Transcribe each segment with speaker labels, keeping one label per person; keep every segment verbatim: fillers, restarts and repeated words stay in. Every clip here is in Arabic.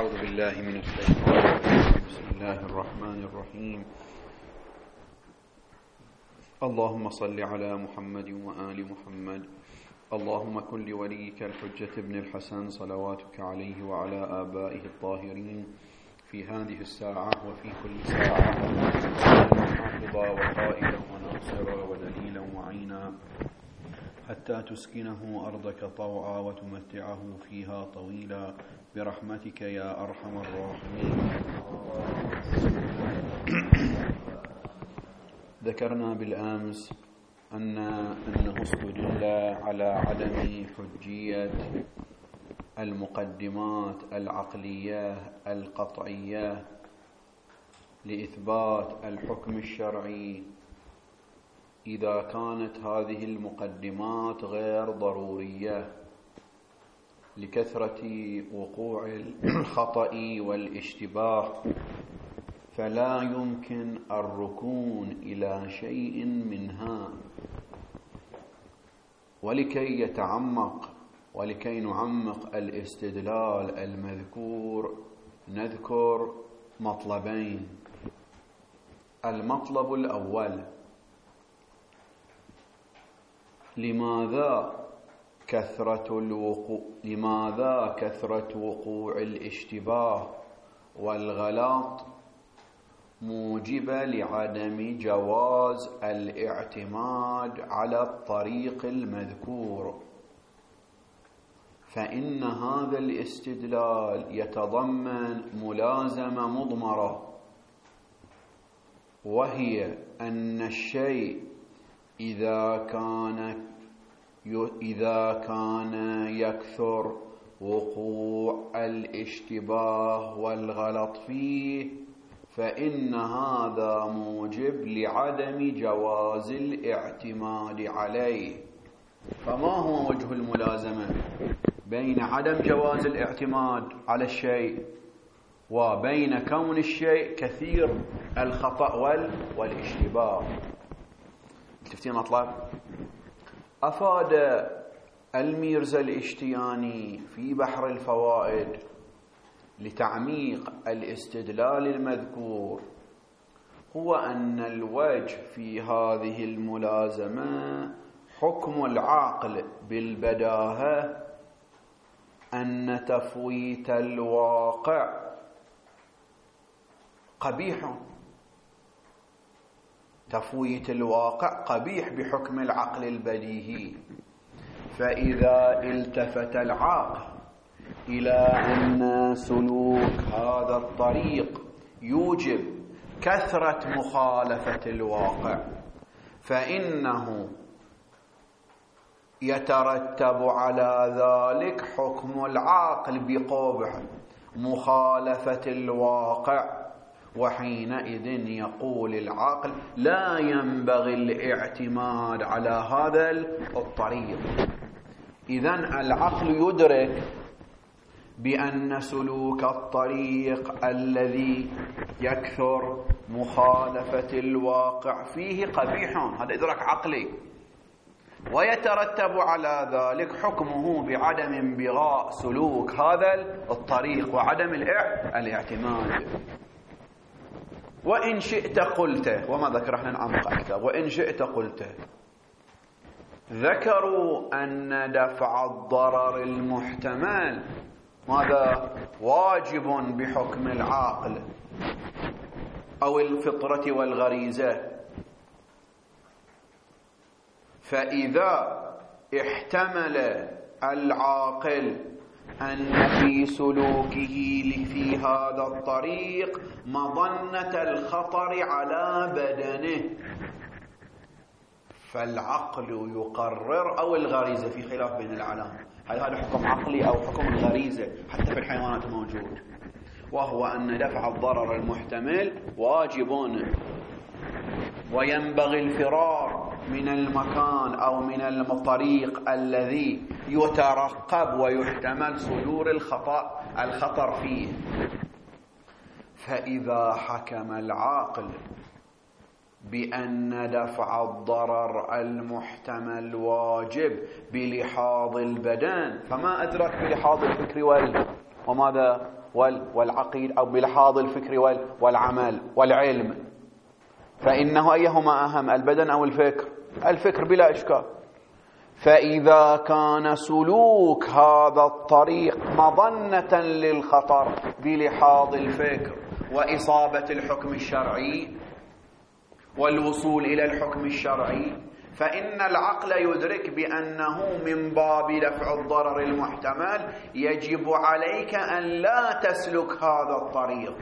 Speaker 1: أعوذ بالله من الشيطان الرجيم. بسم الله الرحمن الرحيم. اللهم صل على محمد وآل محمد. اللهم كن لوليك الحجة ابن الحسن صلواتك عليه وعلى آبائه الطاهرين في هذه الساعة وفي كل ساعة حافظا وقائدا وناصرا ودليلا وعينا حتى تسكنه أرضك طوعا وتمتعه فيها طويلا برحمتك يا أرحم الراحمين. ذكرنا بالأمس أن أنه استدل على عدم حجية المقدمات العقلية القطعية لإثبات الحكم الشرعي إذا كانت هذه المقدمات غير ضرورية لكثرة وقوع الخطأ والاشتباه، فلا يمكن الركون إلى شيء منها. ولكي يتعمق ولكي نعمق الاستدلال المذكور نذكر مطلبين. المطلب الأول: لماذا كثرة الوقوع لماذا كثرة وقوع الاشتباه والغلط موجبة لعدم جواز الاعتماد على الطريق المذكور؟ فإن هذا الاستدلال يتضمن ملازمة مضمرة، وهي أن الشيء إذا كان إذا كان يكثر وقوع الاشتباه والغلط فيه فإن هذا موجب لعدم جواز الاعتماد عليه. فما هو وجه الملازمة بين عدم جواز الاعتماد على الشيء وبين كون الشيء كثير الخطأ والاشتباه؟ شفتين مطلب؟ أفاد الميرزا الاشتياني في بحر الفوائد لتعميق الاستدلال المذكور هو أن الوجه في هذه الملازمة حكم العقل بالبداهة أن تفويت الواقع قبيح. تفويت الواقع قبيح بحكم العقل البديهي. فإذا التفت العقل إلى أن سلوك هذا الطريق يوجب كثرة مخالفة الواقع، فإنه يترتب على ذلك حكم العقل بقبح مخالفة الواقع، وحينئذ يقول العقل لا ينبغي الاعتماد على هذا الطريق. إذن العقل يدرك بأن سلوك الطريق الذي يكثر مخالفة الواقع فيه قبيح، هذا إدراك عقلي، ويترتب على ذلك حكمه بعدم انبغاء سلوك هذا الطريق وعدم الاعتماد. وإن شئت قلت، وما ذكر احنا نعمق أكثر، وإن شئت قلت ذكروا أن دفع الضرر المحتمل ماذا واجب بحكم العقل أو الفطرة والغريزة، فإذا احتمل العاقل أن في سلوكه في هذا الطريق مظنة الخطر على بدنه فالعقل يقرر، أو الغريزة، في خلاف بين العلماء هل هذا حكم عقلي أو حكم الغريزة، حتى في الحيوانات موجود، وهو أن دفع الضرر المحتمل واجب وينبغي الفرار من المكان أو من الطريق الذي يترقب ويحتمل صدور الخطأ الخطر فيه. فإذا حكم العاقل بأن دفع الضرر المحتمل واجب بلحاظ البدن، فما أدرك بلحاظ الفكر وماذا والعقيد، أو بلحاظ الفكر والعمل والعلم، فإنه أيهما أهم، البدن أو الفكر؟ الفكر بلا إشكال. فإذا كان سلوك هذا الطريق مظنة للخطر بلحاظ الفكر وإصابة الحكم الشرعي والوصول إلى الحكم الشرعي، فإن العقل يدرك بأنه من باب دفع الضرر المحتمل يجب عليك أن لا تسلك هذا الطريق.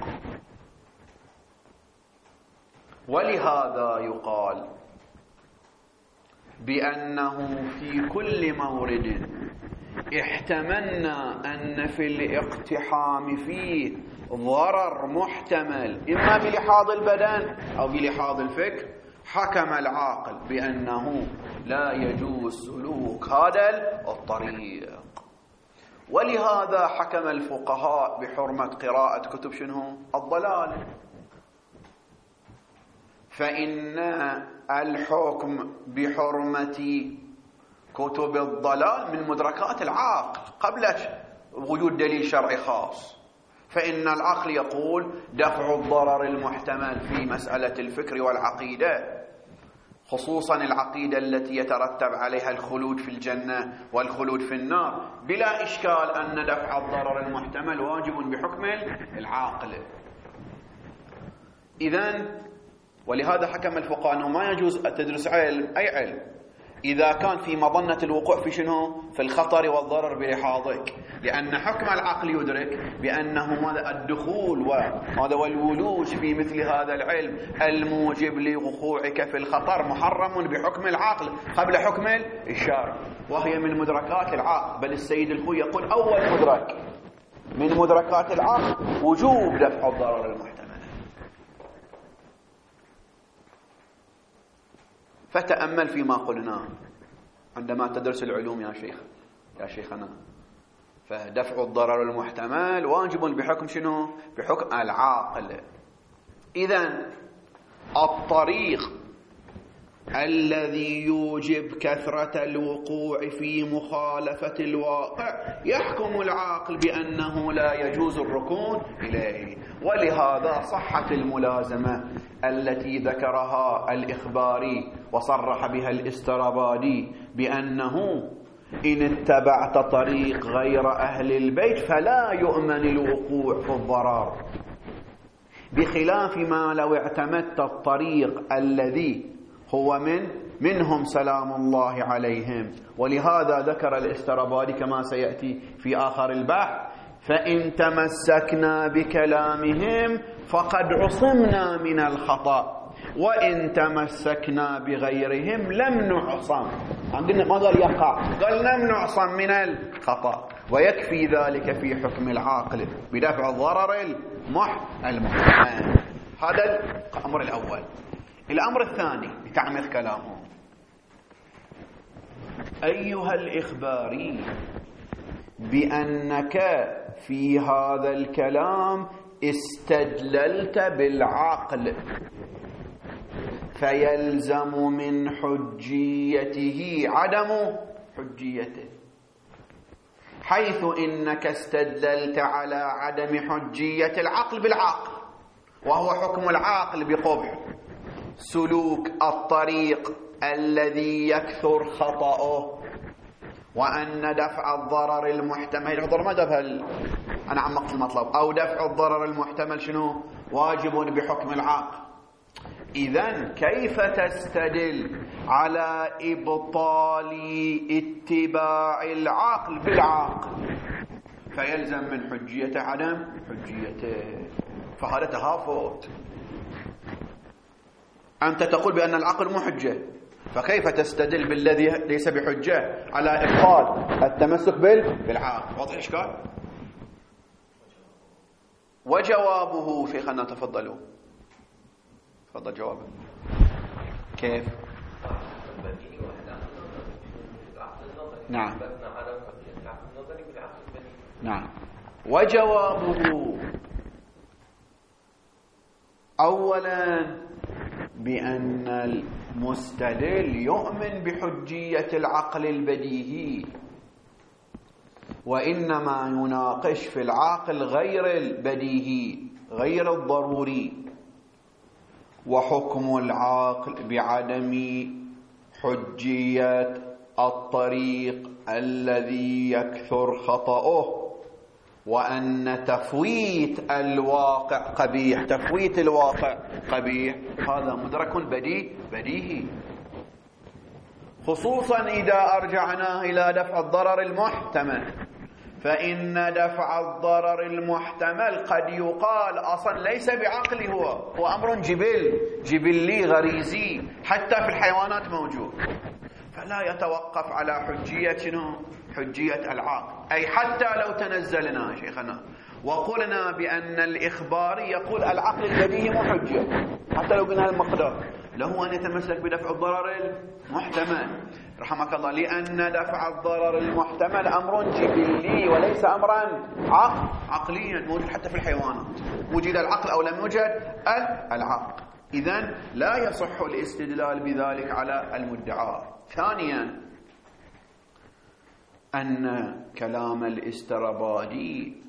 Speaker 1: ولهذا يقال بأنه في كل مورد احتملنا أن في الاقتحام فيه ضرر محتمل إما بلحاظ البدن أو بلحاظ الفكر، حكم العاقل بأنه لا يجوز سلوك هذا الطريق. ولهذا حكم الفقهاء بحرمة قراءة كتب شنو؟ الضلال. فإن الحكم بحرمة كتب الضلال من مدركات العقل قبل وجود دليل شرعي خاص. فإن العقل يقول دفع الضرر المحتمل في مسألة الفكر والعقيدة، خصوصا العقيدة التي يترتب عليها الخلود في الجنة والخلود في النار، بلا إشكال أن دفع الضرر المحتمل واجب بحكم العاقل. إذن ولهذا حكم الفقهاء أنه ما يجوز تدرس علم أي علم إذا كان في مظنة الوقوع في شنو؟ في الخطر والضرر بلحاظك، لأن حكم العقل يدرك بأنه هذا الدخول وهذا والولوج في مثل هذا العلم الموجب لوقوعك في الخطر محرم بحكم العقل قبل حكم الشرع، وهي من مدركات العقل. بل السيد الخوي يقول أول مدرك من مدركات العقل وجوب دفع الضرر المحتمل. فتأمل فيما قلناه عندما تدرس العلوم يا شيخ يا شيخنا، فدفع الضرر المحتمل واجب بحكم شنو؟ بحكم العاقل. إذن الطريق الذي يوجب كثرة الوقوع في مخالفة الواقع يحكم العاقل بأنه لا يجوز الركون إليه. ولهذا صحت الملازمة التي ذكرها الإخباري وصرح بها الاسترابادي بأنه إن اتبعت طريق غير أهل البيت فلا يؤمن الوقوع في الضرر، بخلاف ما لو اعتمدت الطريق الذي هو من منهم سلام الله عليهم. ولهذا ذكر الاسترابادي كما سيأتي في آخر البحث: فإن تمسكنا بكلامهم فقد عصمنا من الخطأ، وإن تمسكنا بغيرهم لم نعصم. قلنا ما قال يقع، قال لم نعصم من الخطأ. ويكفي ذلك في حكم العاقل بدفع الضرر المحتمل. هذا الأمر الأول. الأمر الثاني لتعميق كلامه: أيها الإخباري بأنك في هذا الكلام استدللت بالعقل، فيلزم من حجيته عدم حجيته، حيث إنك استدللت على عدم حجية العقل بالعقل، وهو حكم العقل بقبح سلوك الطريق الذي يكثر خطأه، وأن دفع الضرر المحتمل الضرر ما دفع ال... أنا عمقت المطلب أو دفع الضرر المحتمل شنو؟ واجب بحكم العقل. إذن كيف تستدل على إبطال اتباع العقل بالعقل؟ فيلزم من حجيته عدم حجيته، فهذا تهافت. أنت تقول بأن العقل مو حجة، فكيف تستدل بالذي ليس بحجة على إبطال التمسك بالعقل؟ واضح الإشكال؟ وجوابه شيخنا تفضلوا، تفضل جوابه. كيف؟ نعم نعم. وجوابه أولا بأن المستدل يؤمن بحجية العقل البديهي، وإنما يناقش في العاقل غير البديهي غير الضروري. وحكم العاقل بعدم حجية الطريق الذي يكثر خطأه، وأن تفويت الواقع قبيح. تفويت الواقع قبيح، هذا مدرك بديهي بديهي، خصوصا إذا أرجعناه إلى دفع الضرر المحتمل. فإن دفع الضرر المحتمل قد يقال أصلا ليس بعقلي، هو هو أمر جبل جبلي غريزي، حتى في الحيوانات موجود، فلا يتوقف على حجية شنو؟ حجية العقل. أي حتى لو تنزلنا شيخنا وقلنا بأن الإخباري يقول العقل البديهي محجة، حتى لو قلنا المقدار، له أن يتمسك بدفع الضرر المحتمل رحمك الله، لأن دفع الضرر المحتمل أمر جبلي وليس أمرا عقل عقليا موجود حتى في الحيوانات، وجد العقل أو لم يوجد العقل. إذن لا يصح الاستدلال بذلك على المدعى. ثانيا أن كلام الاسترابادي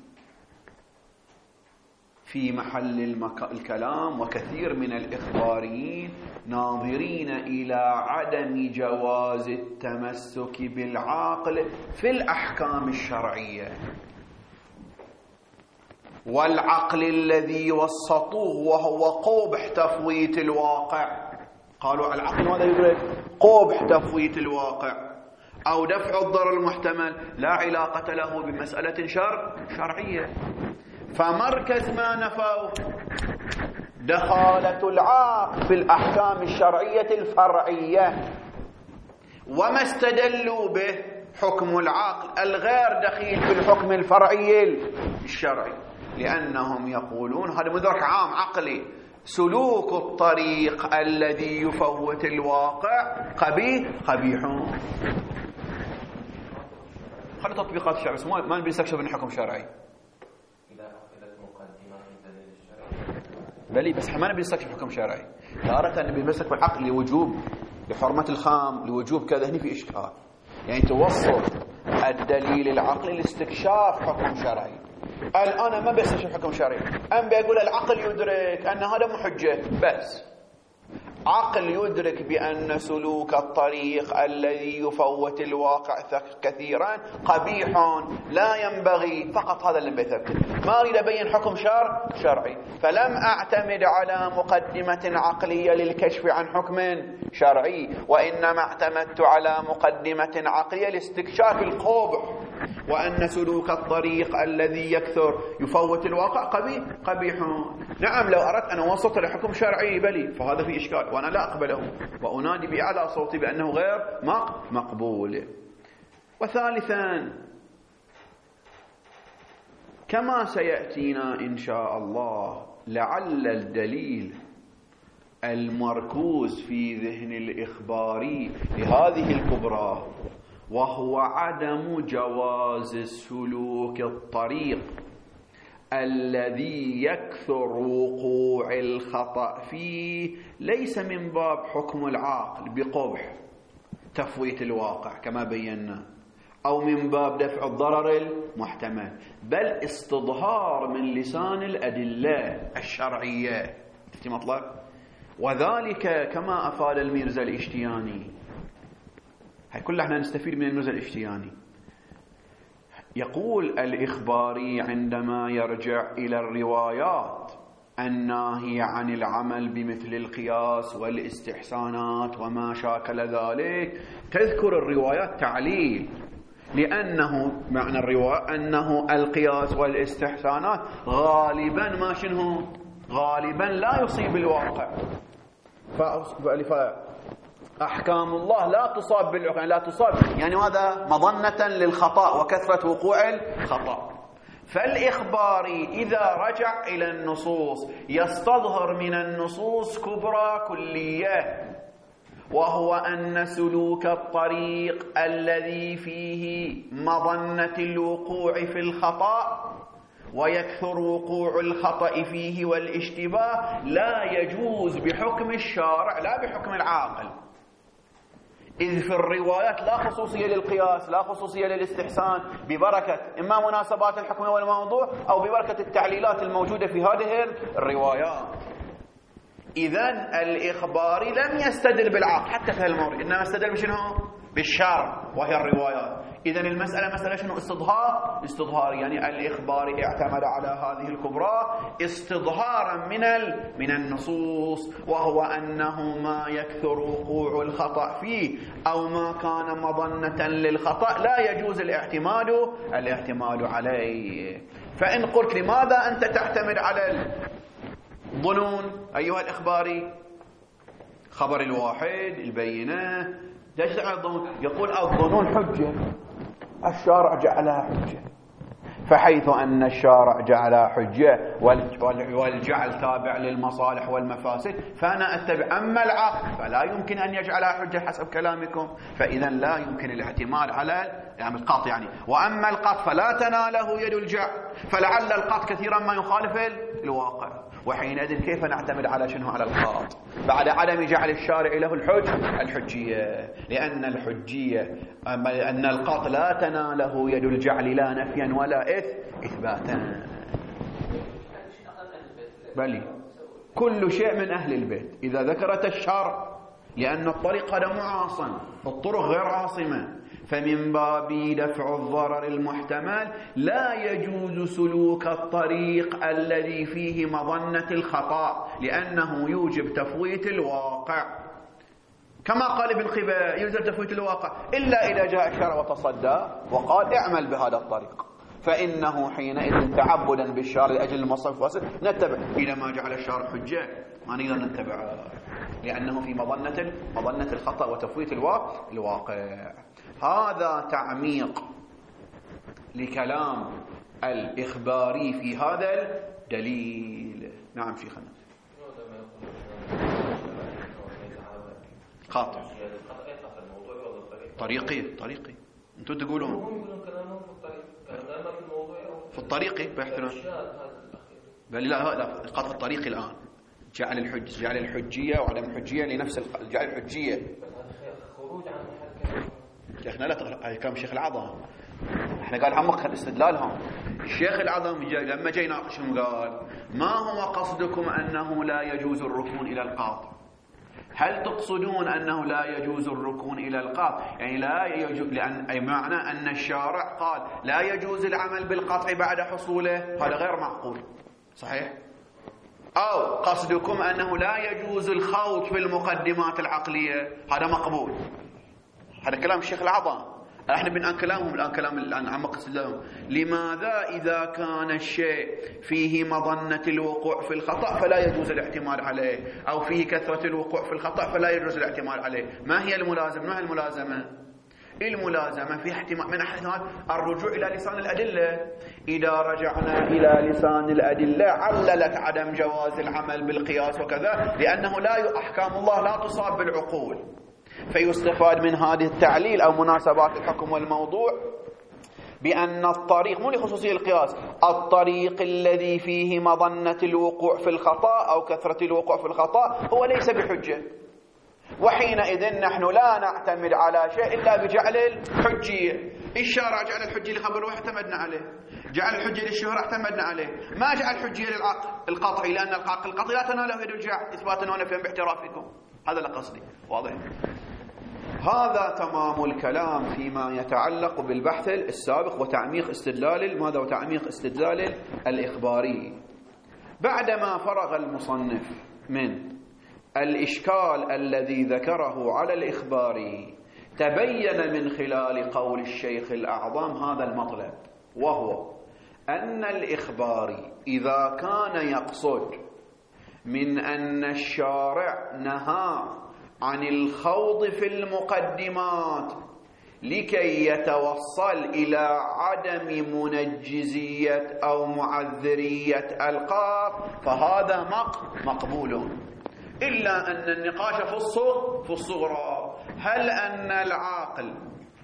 Speaker 1: في محل المك... الكلام، وكثير من الإخباريين ناظرين إلى عدم جواز التمسك بالعقل في الأحكام الشرعية، والعقل الذي وسطوه وهو قبح تفويت الواقع. قالوا العقل ماذا يدرك؟ قبح تفويت الواقع أو دفع الضرر المحتمل، لا علاقة له بمسألة شر شرعية. فمركز ما نفوا دخالة العقل في الأحكام الشرعية الفرعية، وما استدلوا به حكم العقل الغير دخيل في الحكم الفرعي الشرعي، لأنهم يقولون هذا مدرك عام عقلي، سلوك الطريق الذي يفوت الواقع قبيح قبيح. خلي تطبيقات الشرع، بس ما نبي نستكشف من حكم شرعي. بلي بس ما نبي نستكشف حكم شرعي، تارة نبي نمسك بالعقل لوجوب لحرمة الخام، لوجوب كذا، هني في إشكال. يعني توصل الدليل العقلي لاستكشاف حكم شرعي. الآن ما بستكشف حكم شرعي، أم بيقول العقل يدرك أن هذا محجة، بس عقل يدرك بأن سلوك الطريق الذي يفوت الواقع كثيرا قبيح لا ينبغي، فقط هذا اللي بيثبت. ما أريد أبين حكم شرع شرعي، فلم أعتمد على مقدمة عقلية للكشف عن حكم شرعي، وإنما اعتمدت على مقدمة عقلية لاستكشاف القبح، وأن سلوك الطريق الذي يكثر يفوت الواقع قبيح قبيح. نعم لو أردت أن أوصل لحكم شرعي بلي، فهذا في إشكال وأنا لا أقبله، وأنادي بأعلى صوتي بأنه غير مقبول. وثالثا كما سيأتينا إن شاء الله، لعل الدليل المركوز في ذهن الإخباري لهذه الكبرى وهو عدم جواز سلوك الطريق الذي يكثر وقوع الخطأ فيه، ليس من باب حكم العاقل بقبح تفويت الواقع كما بينا، أو من باب دفع الضرر المحتمل، بل استظهار من لسان الأدلة الشرعية. في مطلب وذلك كما أفاد الميرزا الاشتياني، هاي كلها احنا نستفيد من الميرزا الاشتياني. يقول الإخباري عندما يرجع إلى الروايات الناهية عن العمل بمثل القياس والاستحسانات وما شاكل ذلك، تذكر الروايات تعليل، لأنه معنى الرواية أنه القياس والاستحسانات غالبا ما شنه غالبا لا يصيب الواقع، فأحكام الله لا تصاب بالواقع، لا تصاب يعني هذا مظنة للخطأ وكثرة وقوع الخطأ. فالإخباري إذا رجع إلى النصوص يستظهر من النصوص كبرى كلية، وهو أن سلوك الطريق الذي فيه مظنة الوقوع في الخطأ ويكثر وقوع الخطأ فيه والاشتباه لا يجوز بحكم الشارع لا بحكم العاقل. إذ في الروايات لا خصوصية للقياس، لا خصوصية للاستحسان، ببركة إما مناسبات الحكم والموضوع أو ببركة التعليلات الموجودة في هذه الروايات. إذن الإخباري لم يستدل بالعقل حتى في المورد، إنما استدل بشنو؟ بالشرع وهي الروايات. إذن المسألة مسألة شنو؟ استظهار. استظهار يعني الإخباري اعتمد على هذه الكبرى استظهارا من من النصوص، وهو أنه ما يكثر وقوع الخطأ فيه أو ما كان مظنة للخطأ لا يجوز الاعتماد الاعتماد عليه. فإن قلت لماذا أنت تعتمد على الظنون أيها الإخباري؟ خبر الواحد البينة، ليش على الظنون؟ يقول الظنون حجة، الشارع جعلها حجة، فحيث أن الشارع جعلها حجة والجعل تابع للمصالح والمفاسد فأنا أتبع. أما العقل فلا يمكن أن يجعلها حجة حسب كلامكم، فإذا لا يمكن الاعتماد على يعني القط يعني. وأما القط فلا تناله يد الجعل، فلعل القط كثيرا ما يخالف الواقع، وحينئذ كيف نعتمد على شنو؟ على القاط بعد عدم جعل الشارع له الحج الحجية، لأن الحجية أن القاط لا تناله يد الجعل لا نفيا ولا إث إثباتا. بل كل شيء من أهل البيت إذا ذكرت الشرع، لأن الطريق هذا معاصم، الطرق غير عاصمة، فمن باب دفع الضرر المحتمل لا يجوز سلوك الطريق الذي فيه مظنة الخطأ، لأنه يوجب تفويت الواقع، كما قال ابن قباء يوجب تفويت الواقع، إلا إذا جاء الشرع وتصدى وقال اعمل بهذا الطريق، فإنه حينئذ تعبدا بالشارع لأجل المصرف الفاسد نتبع. إذا ما جعل الشارع حجة ما نقدر نتبع، لأنه في مظنة مظنة الخطأ وتفويت الواقع. هذا تعميق لكلام الإخباري في هذا الدليل. نعم شيخنا. خاطئ طريقي طريقي انتم تقولون في الطريقي بيحثنا، بل لا لا قطع الطريقي الآن جعل الحج جعل الحجية وعدم الحجية لنفس جعل الحجية. شيخنا لا تقرأ كلام الشيخ العظم، احنا قال عمق استدلالهم. الشيخ العظم لما جاي يناقشهم قال ما هو قصدكم أنه لا يجوز الركون إلى القاطع؟ هل تقصدون أنه لا يجوز الركون إلى القاطع؟ يعني لا يجوز، لأن أي معنى أن الشارع قال لا يجوز العمل بالقطع بعد حصوله، هذا غير معقول صحيح؟ أو قصدكم أنه لا يجوز الخوض في المقدمات العقلية، هذا مقبول. هذا كلام الشيخ العظم، احنا بنقول كلامهم الآن كلام الآن عمق استدلالهم. لماذا إذا كان الشيء فيه مظنة الوقوع في الخطأ فلا يجوز الاعتماد عليه، أو فيه كثرة الوقوع في الخطأ فلا يجوز الاعتماد عليه؟ ما هي الملازمة؟ ما هي الملازمة؟ الملازمة في احتمال من احتمال الرجوع إلى لسان الأدلة. إذا رجعنا إلى لسان الأدلة عللت عدم جواز العمل بالقياس وكذا، لأنه لا أحكام الله لا تصاب بالعقول، فيستفاد من هذه التعليل أو مناسبات الحكم والموضوع بأن الطريق مو لخصوصية القياس، الطريق الذي فيه مظنة الوقوع في الخطأ أو كثرة الوقوع في الخطأ هو ليس بحجة، وحينئذ نحن لا نعتمد على شيء إلا بجعل الحجية. الشارع جعل الحجية لخبر واحد اعتمدنا عليه، جعل الحجية للشهرة اعتمدنا عليه، ما جعل الحجية للعقل القطعي، لأن العقل القطعي لا تناله يد الجعل إثباتا ونفيا باعترافكم. هذا لقصدي واضح. هذا تمام الكلام فيما يتعلق بالبحث السابق وتعميق استدلال ماذا وتعميق استدلال الإخباري. بعدما فرغ المصنف من الإشكال الذي ذكره على الإخباري تبين من خلال قول الشيخ الأعظم هذا المطلب، وهو أن الإخباري إذا كان يقصد من أن الشارع نهى عن الخوض في المقدمات لكي يتوصل إلى عدم منجزية أو معذرية القاط فهذا مقبول، إلا أن النقاش في الصغر في الصغرى هل أن العاقل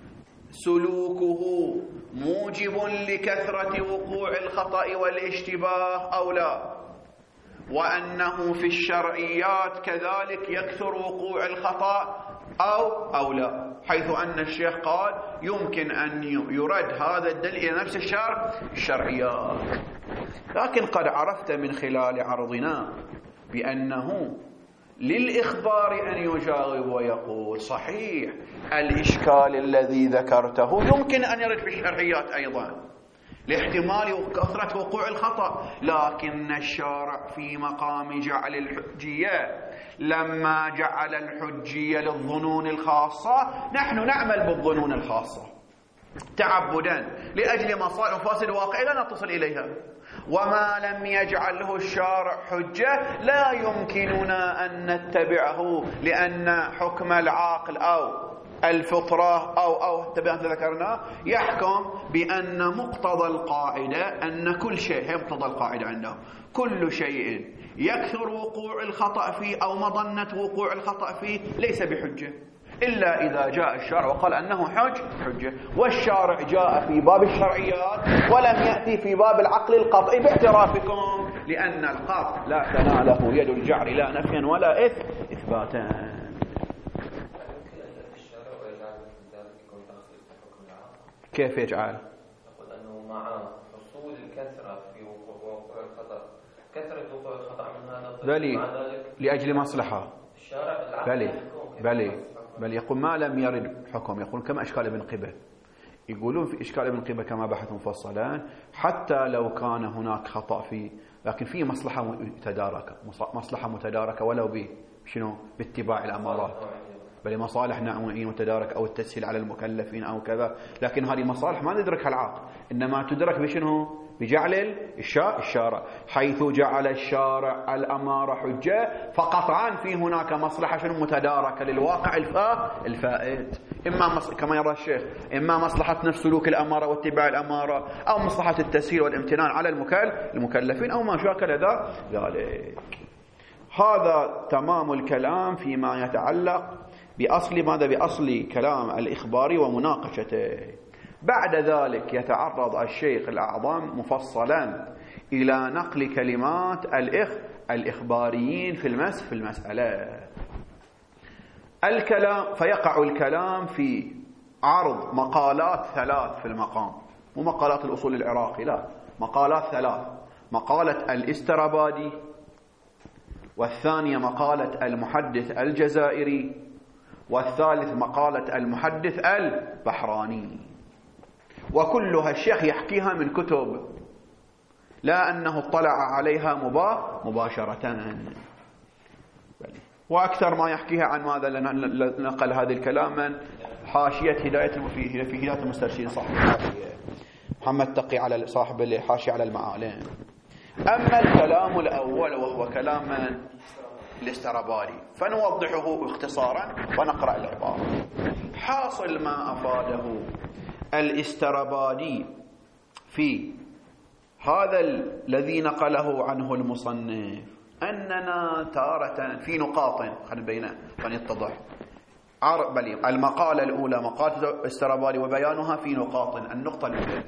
Speaker 1: سلوكه موجب لكثرة وقوع الخطأ والاشتباه أو لا، وأنه في الشرعيات كذلك يكثر وقوع الخطأ أو أو لا، حيث أن الشيخ قال يمكن أن يرد هذا الدليل إلى نفس الشرع الشرعيات. لكن قد عرفت من خلال عرضنا بأنه للإخبار أن يجاوب ويقول صحيح الإشكال الذي ذكرته يمكن أن يرد في الشرعيات أيضا لاحتمال وكثرة وقوع الخطأ، لكن الشارع في مقام جعل الحجية لما جعل الحجية للظنون الخاصة نحن نعمل بالظنون الخاصة تعبدا لأجل مصالح وفاسد واقعي لا نتصل إليها، وما لم يجعله الشارع حجة لا يمكننا أن نتبعه، لأن حكم العاقل أو الفطرة أو أو تبعاً ذكرنا يحكم بأن مقتضى القاعدة أن كل شيء، هي مقتضى القاعدة عنده، كل شيء يكثر وقوع الخطأ فيه أو مظنة وقوع الخطأ فيه ليس بحجة إلا إذا جاء الشارع وقال أنه حج حجة. والشارع جاء في باب الشرعيات ولم يأتي في باب العقل القطعي باعترافكم، لأن القطع لا تناله يد الجعر لا نفيا ولا إث إثباتا. كيف يجعل؟
Speaker 2: أقول أنه مع حصول الكثرة في وقوع الخطأ، كثرة وقوع الخطأ من هذا
Speaker 1: بلي لأجل مصلحة
Speaker 2: الشارع
Speaker 1: بلي بلي بل يقول ما لم يرد حكم، يقول كما إشكال ابن قبة، يقولون في إشكال ابن قبة كما بحث مفصلا حتى لو كان هناك خطأ فيه لكن في مصلحة متداركة، مصلحة متداركة ولو به شنو باتباع الأمارات، بل مصالح نوعية متداركة أو التسهيل على المكلفين أو كذا، لكن هذه مصالح ما ندركها العاقل، إنما تدرك بشنو؟ بجعل الشارع، حيث جعل الشارع الأمارة حجة فقطعا في هناك مصلحة شنو متداركة للواقع الفائت، إما مص... كما يرى الشيخ إما مصلحة نفس سلوك الأمارة واتباع الأمارة أو مصلحة التسهيل والامتنان على المكل... المكلفين أو ما شاكل ذلك. هذا تمام الكلام فيما يتعلق بأصل ماذا؟ بأصل كلام الإخبار ومناقشته. بعد ذلك يتعرض الشيخ الأعظم مفصلا إلى نقل كلمات الإخ الإخباريين في المس في المسألة الكلام، فيقع الكلام في عرض مقالات ثلاث في المقام، مو مقالات الأصول العراقي، لا، مقالات ثلاث، مقالة الاسترابادي، والثانية مقالة المحدث الجزائري، والثالث مقالة المحدث البحراني، وكلها الشيخ يحكيها من كتب لا أنه اطلع عليها مباشرة، وأكثر ما يحكيها عن ماذا نقل هذا الكلام من حاشية هداية في في هداية المسترشدين صاحب الحاشية محمد تقي على صاحب الحاشية على المعالم. أما الكلام الأول وهو كلام من الاسترابادي فنوضحه اختصارا ونقرأ العبارة. حاصل ما أفاده الاسترابادي في هذا الذي نقله عنه المصنف أننا تارة في نقاط خلينا بينا فنتضح بلي المقالة الأولى مقالة الاسترابادي وبيانها في نقاط. النقطة الأولى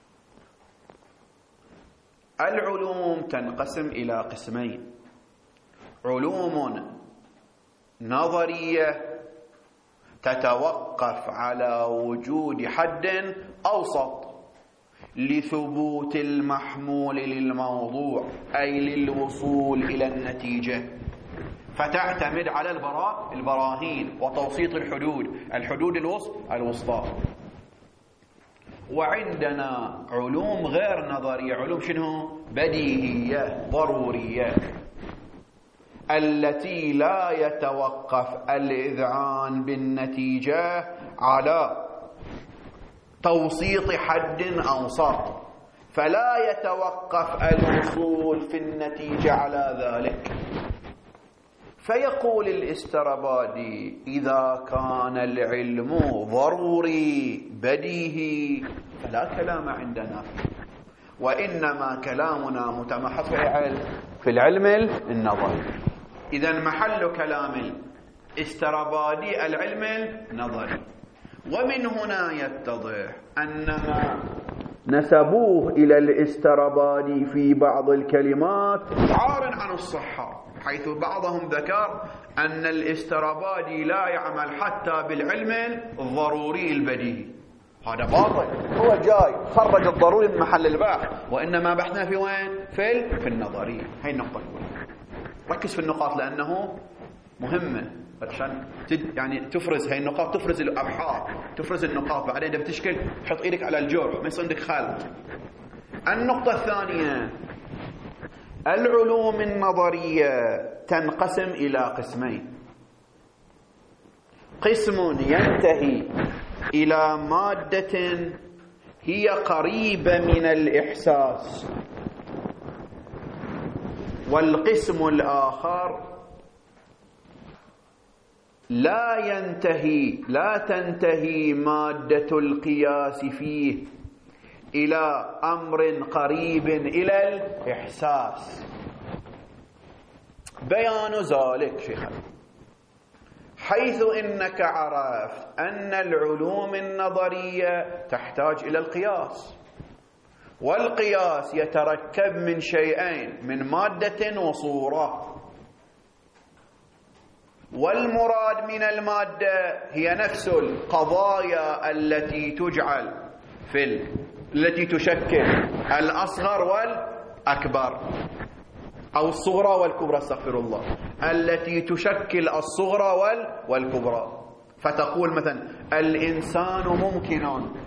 Speaker 1: العلوم تنقسم إلى قسمين: علوم نظرية تتوقف على وجود حد أوسط لثبوت المحمول للموضوع أي للوصول إلى النتيجة، فتعتمد على البراء البراهين وتوسيط الحدود الحدود الوسطى. وعندنا علوم غير نظرية، علوم شنو؟ بديهية ضرورية، التي لا يتوقف الإذعان بالنتيجة على توسيط حد أوسط، فلا يتوقف الوصول في النتيجة على ذلك. فيقول الاسترابادي إذا كان العلم ضروري بديهي فلا كلام عندنا فيه، وإنما كلامنا متمحض في العلم النظري. إذن محل كلام الاسترابادي العلم النظري. ومن هنا يتضح أن ما نسبوه إلى الاسترابادي في بعض الكلمات عار عن الصحة، حيث بعضهم ذكر أن الاسترابادي لا يعمل حتى بالعلم الضروري البديهي. هذا باطل، هو جاي خرج الضروري من محل البحث، وإنما بحثنا في وين؟ في في النظرية. هاي النقطة الأولى، ركز في النقاط لأنه مهمة عشان يعني تفرز هاي النقاط، تفرز الأبحاث، تفرز النقاط، بعدين إذا بتشكل تحط إيدك على الجرح ما يصير عندك خلط. النقطة الثانية، العلوم النظرية تنقسم إلى قسمين: قسم ينتهي إلى مادة هي قريبة من الإحساس، والقسم الآخر لا ينتهي لا تنتهي مادة القياس فيه إلى أمر قريب إلى الإحساس. بيان ذلك شيخنا، حيث إنك عرفت أن العلوم النظرية تحتاج إلى القياس، والقياس يتركب من شيئين: من مادة وصورة، والمراد من المادة هي نفس القضايا التي تجعل في ال... التي تشكل الأصغر والأكبر، أو الصغرى والكبرى، استغفر الله، التي تشكل الصغرى وال... والكبرى. فتقول مثلا الإنسان ممكن،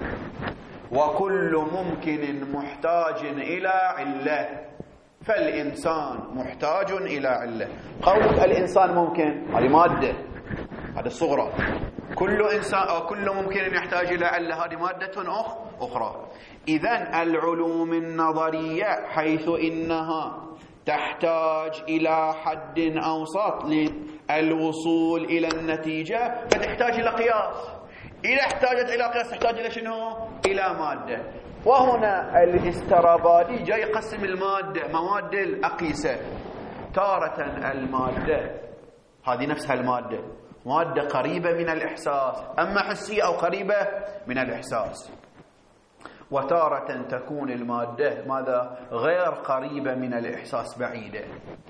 Speaker 1: وكل ممكن محتاج إلى علة، فالإنسان محتاج إلى علة. قولك الإنسان ممكن هذه مادة، هذا الصغرى. كل إنسان أو كل ممكن يحتاج إلى علة، هذه مادة أخ أخرى. إذن العلوم النظرية حيث إنها تحتاج إلى حد أوسط للوصول إلى النتيجة فتحتاج إلى قياس. إذا احتاجت إلى قياس تحتاج إلى شنو؟ إلى مادة. وهنا الاسترابادي جاي يقسم المادة مواد الأقيسة. تارة المادة هذه نفسها المادة مادة قريبة من الإحساس، أما حسية أو قريبة من الإحساس، وتارة تكون المادة ماذا؟ غير قريبة من الإحساس، بعيدة.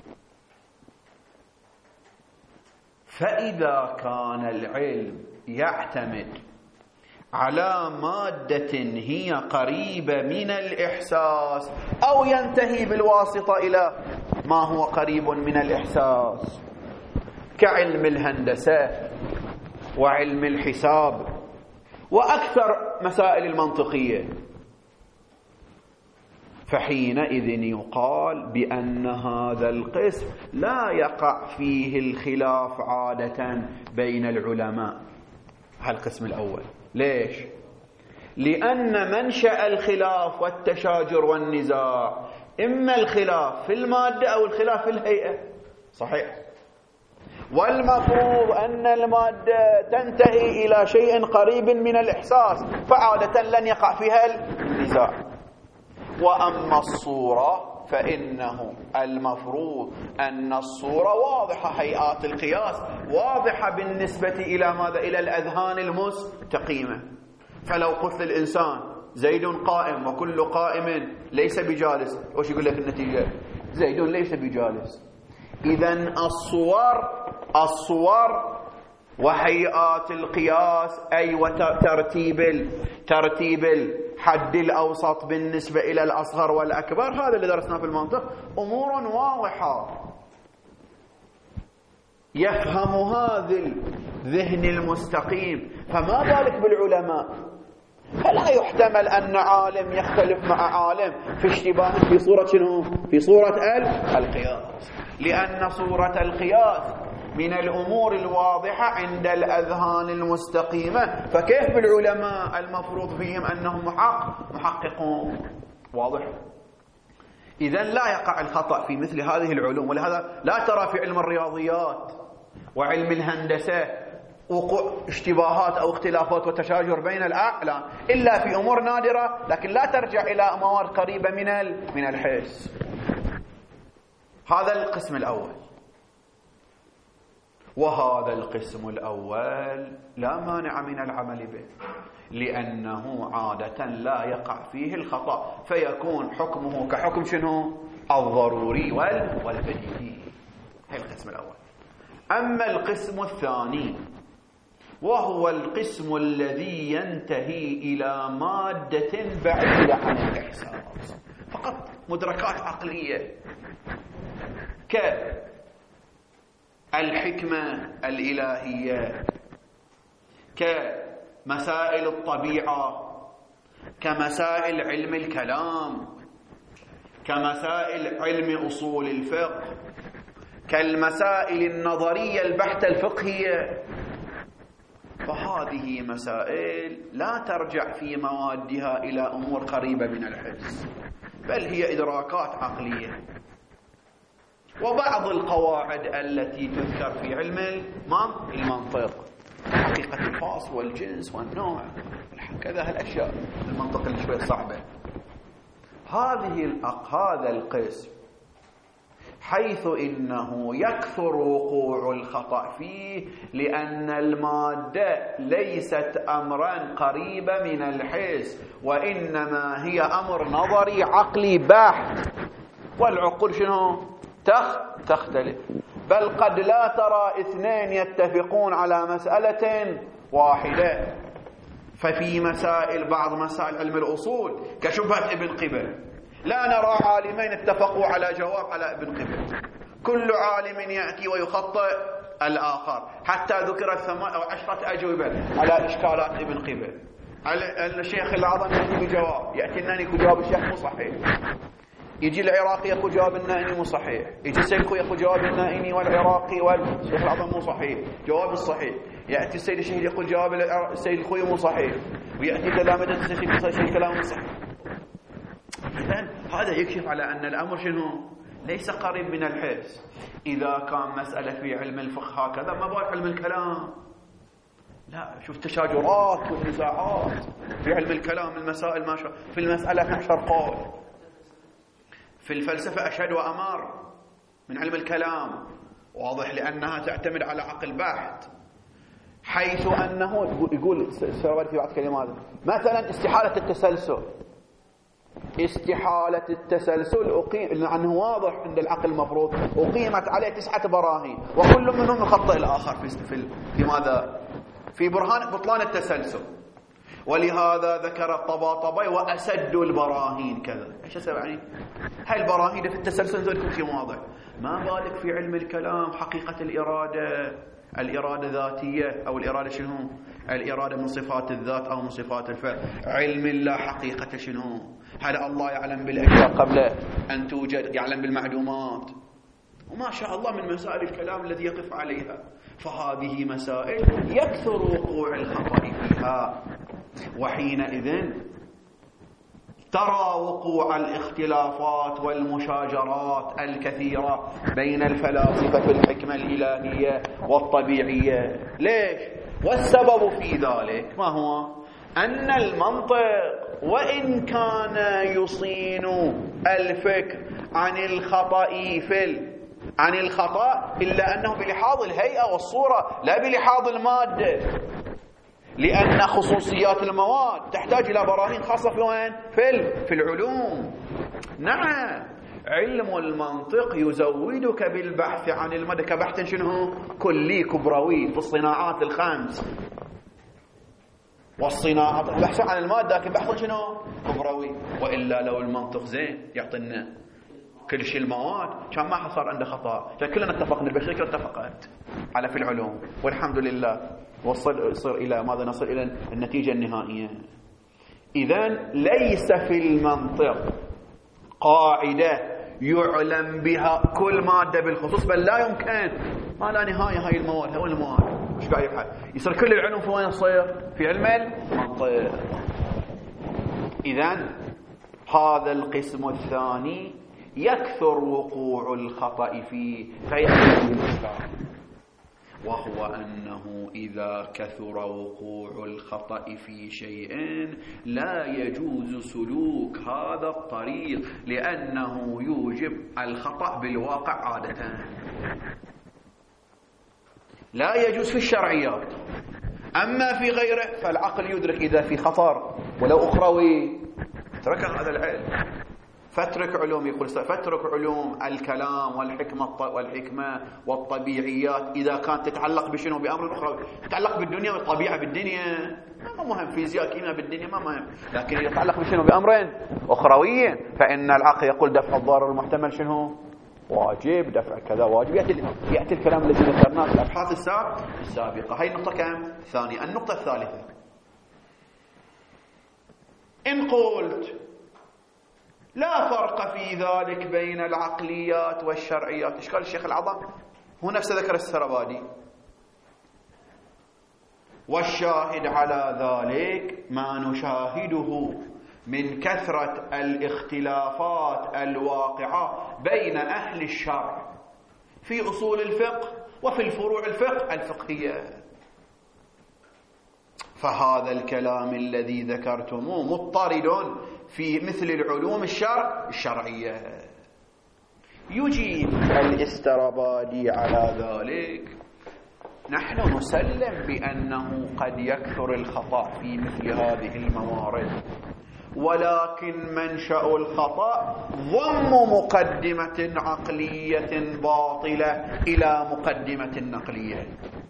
Speaker 1: فإذا كان العلم يعتمد على مادة هي قريبة من الإحساس أو ينتهي بالواسطة إلى ما هو قريب من الإحساس كعلم الهندسة وعلم الحساب وأكثر مسائل المنطقية، فحينئذ يقال بأن هذا القسم لا يقع فيه الخلاف عادة بين العلماء. هذا القسم الأول. ليش؟ لأن منشأ الخلاف والتشاجر والنزاع إما الخلاف في المادة أو الخلاف في الهيئة، صحيح؟ والمفروض أن المادة تنتهي إلى شيء قريب من الإحساس، فعادة لن يقع فيها النزاع. وأما الصورة فإنه المفروض أن الصورة واضحة، هيئات القياس واضحة بالنسبة إلى ماذا؟ إلى الأذهان المستقيمة. فلو قلت الإنسان زيد قائم وكل قائم ليس بجالس، وش يقول لك النتيجة؟ زيد ليس بجالس. إذن الصور الصور وهيئات القياس أي وترتيب ترتيب الحد الأوسط بالنسبة إلى الأصغر والأكبر، هذا اللي درسناه في المنطق، أمور واضحة يفهم هذا الذهن المستقيم، فما بالك بالعلماء؟ فلا يحتمل أن عالم يختلف مع عالم في اشتباه في صورة شنو؟ في صورة القياس، لأن صورة القياس من الأمور الواضحة عند الأذهان المستقيمة، فكيف بالعلماء المفروض فيهم أنهم محقق محققون؟ واضح؟ إذن لا يقع الخطأ في مثل هذه العلوم، ولهذا لا ترى في علم الرياضيات وعلم الهندسة وقوع اشتباهات أو اختلافات وتشاجر بين الأعلام إلا في أمور نادرة، لكن لا ترجع إلى مواد قريبة من من الحس. هذا القسم الأول. وهذا القسم الأول لا مانع من العمل به، لأنه عادة لا يقع فيه الخطأ، فيكون حكمه كحكم شنو؟ الضروري والبديهي. هذا القسم الأول. أما القسم الثاني وهو القسم الذي ينتهي إلى مادة بعيدة عن الإحساس، فقط مدركات عقلية كالحكمة الإلهية، كمسائل الطبيعة، كمسائل علم الكلام، كمسائل علم أصول الفقه، كالمسائل النظرية البحتة الفقهية. فهذه مسائل لا ترجع في موادها إلى أمور قريبة من الحس، بل هي إدراكات عقلية. وبعض القواعد التي تذكر في علم المنطق، حقيقة الخاص والجنس والنوع كذا، هالأشياء المنطق اللي شوية صعبة. هذه الأق هذا القسم حيث إنه يكثر وقوع الخطأ فيه، لأن المادة ليست أمرا قريبا من الحس، وإنما هي أمر نظري عقلي بحت، والعقول شنو؟ تخ تختلف، بل قد لا ترى اثنين يتفقون على مسألة واحدة. ففي مسائل بعض مسائل علم الأصول كشبهة ابن قبل لا نرى عالمين اتفقوا على جواب على ابن قبل، كل عالم يأتي ويخطئ الآخر، حتى ذكرت ثمان أو عشرة أجوبة على إشكالات ابن قبل. الشيخ الأعظم يأتي بجواب، يأتي الناني جواب الشيخ مو صحيح، يجي العراقي يقول جواب النائني مو صحيح، يجي السيد خوي يقول جواب النائني والعراقي والشيخ الأعظم مو صحيح، جواب الصحيح. يأتي السيد الشهيد يقول جواب السيد الخوي مو صحيح، ويأتي تلامذة السيد الشيخ كلامه صحيح. إذن هذا يكشف على أن الأمر شنو؟ ليس قريب من الحس. إذا كان مسألة في علم الفقه هكذا، ما بال علم الكلام. لا، شوف تشاجرات والنزاعات في علم الكلام، المسائل ما شاء في المسألة اثنا عشر قول، في الفلسفة أشهد وأمر من علم الكلام، واضح لأنها تعتمد على عقل بحت، حيث أنه يقول سأقول في بعض كلمات مثلا استحالة التسلسل. استحالة التسلسل أقيم، لأنه واضح عند العقل المفروض أقيمت عليه تسعة براهين، وكل منهم يخطئ الآخر في في ماذا؟ في برهان بطلان التسلسل. ولهذا ذكر الطباطبي وأسد البراهين كذا. ايش اسوي يعني؟ هاي البراهين في التسلسل ذلك شيء واضح. ما بالك في علم الكلام حقيقة الإرادة، الإرادة ذاتية أو الإرادة شنو؟ الإرادة من صفات الذات أو من صفات الفعل. علم الله حقيقة شنو؟ هل الله يعلم بالأشياء قبل أن توجد، يعلم بالمعلومات، وما شاء الله من مسائل الكلام الذي يقف عليها. فهذه مسائل يكثر وقوع الخطأ فيها، وحينئذ ترى وقوع الاختلافات والمشاجرات الكثيرة بين الفلاسفة في الحكمة الإلهية والطبيعية. ليش؟ والسبب في ذلك ما هو؟ أن المنطق وإن كان يصين الفكر عن الخطأ في عن الخطأ، إلا أنه بلحاظ الهيئة والصورة لا بلحاظ المادة، لأن خصوصيات المواد تحتاج إلى براهين خاصة في وين؟ في في العلوم. نعم، علم المنطق يزودك بالبحث عن المادة كبحث شنو؟ كلي كبروي في الصناعات الخمس، والصناعات بحث عن المادة لكن بحث شنو؟ كبروي. وإلا لو المنطق زين يعطينا كل شيء المواد كان ما حصل عنده خطأ، فكلنا اتفقنا، البشرية كلها اتفقت على في العلوم، والحمد لله وصل يصير إلى ماذا؟ نصل إلى النتيجة النهائية. إذن ليس في المنطق قاعدة يعلم بها كل مادة بالخصوص، بل لا يمكن، ما لا نهاية هاي المواد. هو المواد مش قاعد يبحث، يصير كل العلوم في وين يصير؟ في علم المنطق. إذن هذا القسم الثاني يكثر وقوع الخطأ فيه فيأتي بالإشكال، وهو أنه إذا كثر وقوع الخطأ في شيء لا يجوز سلوك هذا الطريق، لأنه يوجب الخطأ بالواقع عادة. لا يجوز في الشرعيات. أما في غيره فالعقل يدرك إذا في خطر ولو أخروي. اترك هذا العلم، فاترك علوم، يقول فاترك علوم الكلام والحكمة والحكمة والطبيعيات إذا كانت تتعلق بشنو؟ بأمر أخروي. تتعلق بالدنيا والطبيعة بالدنيا ما مهم، فيزياء كيمياء بالدنيا ما مهم، لكن إذا يتعلق بشنو؟ بأمرين أخرويين، فإن العقل يقول دفع الضرر المحتمل شنو؟ واجب، دفع كذا واجب. يأتي, يأتي الكلام الذي ذكرناه في الأبحاث السابقة. هاي النقطة كم؟ ثانية. النقطة الثالثة، إن قلت لا فرق في ذلك بين العقليات والشرعيات، إيش قال الشيخ العظم؟ هو نفسه ذكر السربادي، والشاهد على ذلك ما نشاهده من كثرة الاختلافات الواقعة بين أهل الشرع في أصول الفقه وفي الفروع الفقه الفقهية. فهذا الكلام الذي ذكرتموه مضطرد في مثل العلوم الشرع الشرعية. يجيب الاسترابادي على ذلك: نحن نسلم بأنه قد يكثر الخطأ في مثل هذه الموارد، ولكن منشأ الخطأ ضم مقدمة عقلية باطلة إلى مقدمة نقلية.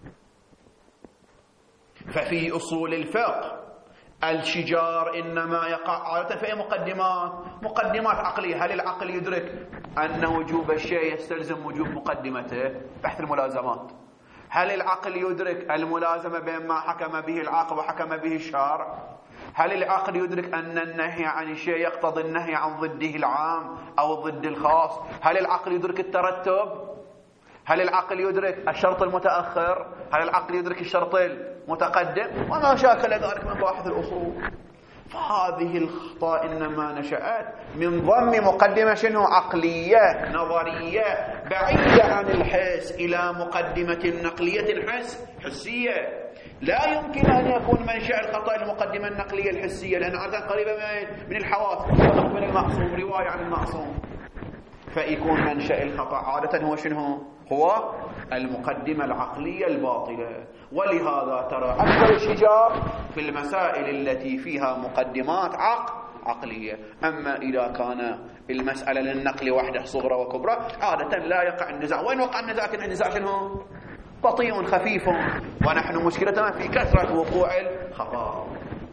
Speaker 1: ففي أصول الفقه الشجار إنما يقع عادة في مقدمات مقدمات عقلية. هل العقل يدرك أن وجوب الشيء يستلزم وجوب مقدمته؟ بحث الملازمات. هل العقل يدرك الملازمة بين ما حكم به العقل وحكم به الشارع؟ هل العقل يدرك أن النهي عن الشيء يقتضي النهي عن ضده العام أو ضد الخاص؟ هل العقل يدرك الترتب؟ هل العقل يدرك الشرط المتأخر؟ هل العقل يدرك الشرط المتقدم؟ وما شاكل ذلك من مباحث الأصول. فهذه الأخطاء إنما نشأت من ضم مقدمة شنو؟ عقلية نظرية بعيدة عن الحس إلى مقدمة نقلية حس حسية. لا يمكن أن يكون منشأ الخطأ المقدمة النقلية الحسية، لأن عادة قريبة من الحواس، من المعصوم، رواية عن المعصوم. فيكون منشأ الخطأ عادة هو شنو؟ هو المقدمة العقلية الباطلة. ولهذا ترى أكثر الشجار في المسائل التي فيها مقدمات عقل عقلية. أما إذا كان المسألة للنقل وحده صغرى وكبرى عادة لا يقع النزاع. وين وقع النزاع؟ كان النزاع شنو؟ بطيء خفيف، ونحن مشكلتنا في كثرة وقوع الخطأ.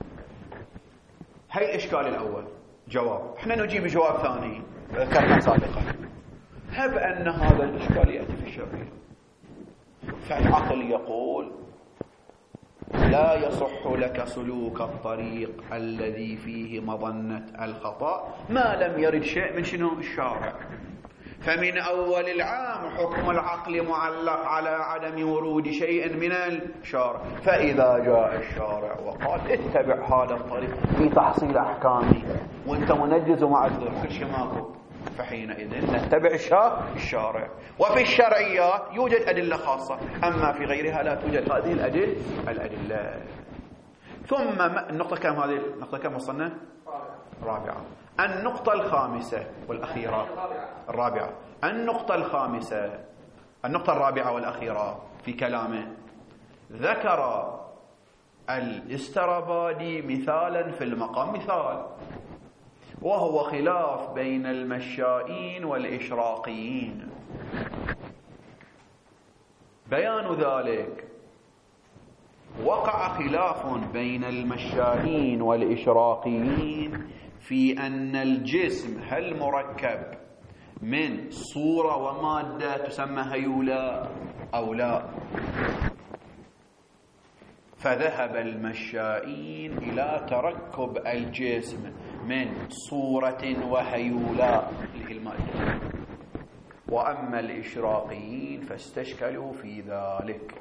Speaker 1: هاي الإشكال الأول. جواب، احنا نجيب جواب ثاني ذكرنا سابقا. هب أن هذا الإشكال يأتي في الشرعية، فالعقل يقول لا يصح لك سلوك الطريق الذي فيه مظنة الخطأ ما لم يرد شيء من شنو؟ الشارع. فمن أول العام حكم العقل معلق على عدم ورود شيء من الشارع. فإذا جاء الشارع وقال اتبع هذا الطريق في تحصيل أحكامي وانت منجز ومعذور كل شيء ماكو، فحينئذ نتبع الشارع. وفي الشرعيات يوجد أدلة خاصة، أما في غيرها لا توجد هذه الأدلة الأدلة. ثم النقطة كم هذه؟ النقطة كم وصلنا؟ رابعة. النقطة الخامسة والأخيرة الرابعة النقطة الخامسة النقطة الرابعة والأخيرة في كلامه ذكر الاسترابادي مثالا في المقام، مثال وهو خلاف بين المشائين والإشراقيين. بيان ذلك: وقع خلاف بين المشائين والإشراقيين في أن الجسم هل مركب من صورة ومادة تسمى هيولة أو لا. فذهب المشائين إلى تركب الجسم من صورة وهيولة المادة، وأما الإشراقيين فاستشكلوا في ذلك.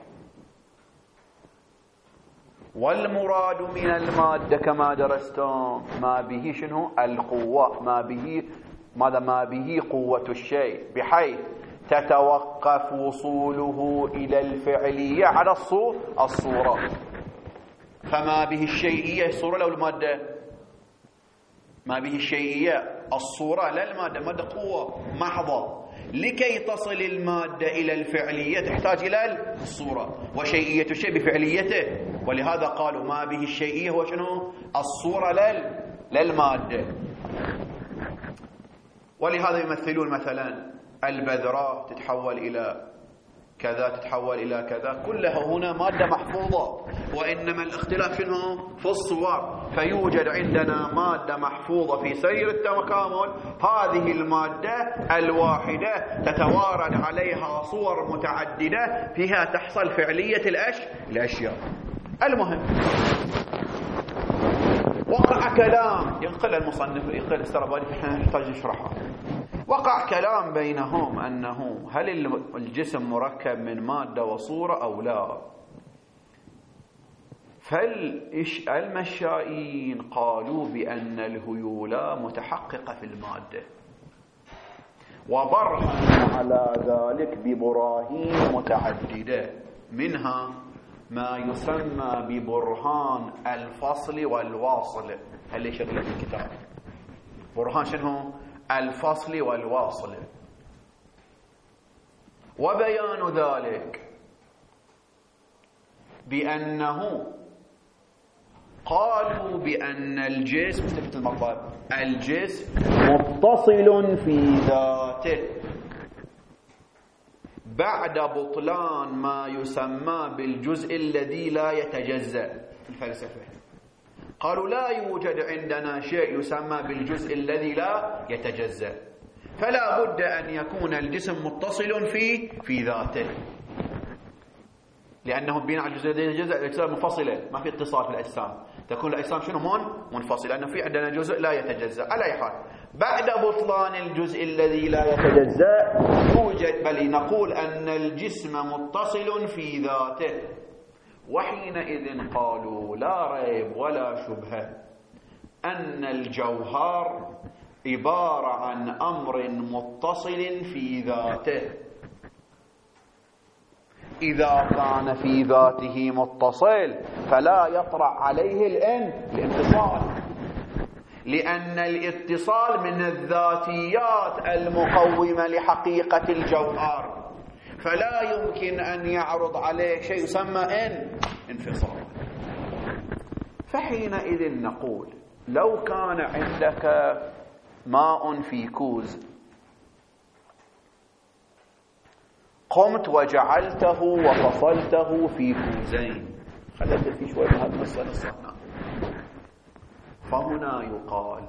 Speaker 1: والمراد من المادة كما درستم ما به شنو؟ القوة، ما به ماذا؟ ما به قوة الشيء بحيث تتوقف وصوله إلى الفعلية على الصورة. فما به الشيئية الصورة لو المادة؟ ما به الشيئية الصورة لا المادة، المادة قوة محضة. لكي تصل المادة إلى الفعلية تحتاج إلى الصورة، وشيئية الشيء بفعليته، ولهذا قالوا ما به الشيئية هو شنو؟ الصورة لل... للمادة. ولهذا يمثلون مثلا البذرة تتحول إلى كذا، تتحول إلى كذا، كلها هنا مادة محفوظة، وإنما الاختلاف شنو؟ في الصور. فيوجد عندنا مادة محفوظة في سير التكامل، هذه المادة الواحدة تتوارد عليها صور متعددة فيها تحصل فعلية الأش... الأشياء. المهم وقع كلام، ينقل المصنف ينقل السربالي، احنا نحتاج نشرحه. وقع كلام بينهم أنه هل الجسم مركب من مادة وصورة أو لا؟ فالمشائين قالوا بأن الهيولة متحققة في المادة، وبرهن على ذلك ببراهين متعددة، منها ما يسمى ببرهان الفصل والواصل. هل يشغل في الكتاب برهان شنو؟ الفصل والواصل. وبيان ذلك بأنه قالوا بأن الجسم مثل المطلب الجسم متصل في ذاته بعد بطلان ما يسمى بالجزء الذي لا يتجزأ في الفلسفة. قالوا لا يوجد عندنا شيء يسمى بالجزء الذي لا يتجزأ، فلا بد أن يكون الجسم متصل في في ذاته، لأنه بناء على الجزء الذي يتجزأ الأجسام منفصلة، ما في اتصال في الأجسام، تكون الأجسام شنو؟ من منفصلة، لأنه في عندنا جزء لا يتجزأ. على أي حال بعد بطلان الجزء الذي لا يتجزأ يوجد، بل نقول أن الجسم متصل في ذاته. وحينئذ قالوا لا ريب ولا شبهة أن الجوهر عبارة عن أمر متصل في ذاته. إذا كان في ذاته متصل فلا يطرأ عليه الإن الانفصال، لأن الاتصال من الذاتيات المقومة لحقيقة الجوهر، فلا يمكن أن يعرض عليه شيء يسمى إن انفصال. فحينئذ نقول لو كان عندك ماء في كوز، قمت وجعلته وفصلته في كوزين، خلت في شوي من هذا نص نص، فهنا يقال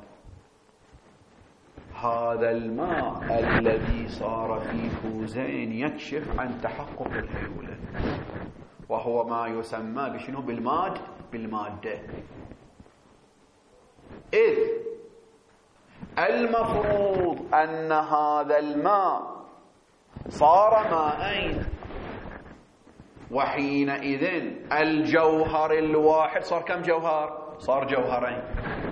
Speaker 1: هذا الماء الذي صار في كوزين يكشف عن تحقق الهيولة، وهو ما يسمى بشنو؟ بالماد بالمادة. إذ المفروض أن هذا الماء صار ماءين، وحينئذ الجوهر الواحد صار كم جوهر؟ صار جوهرين.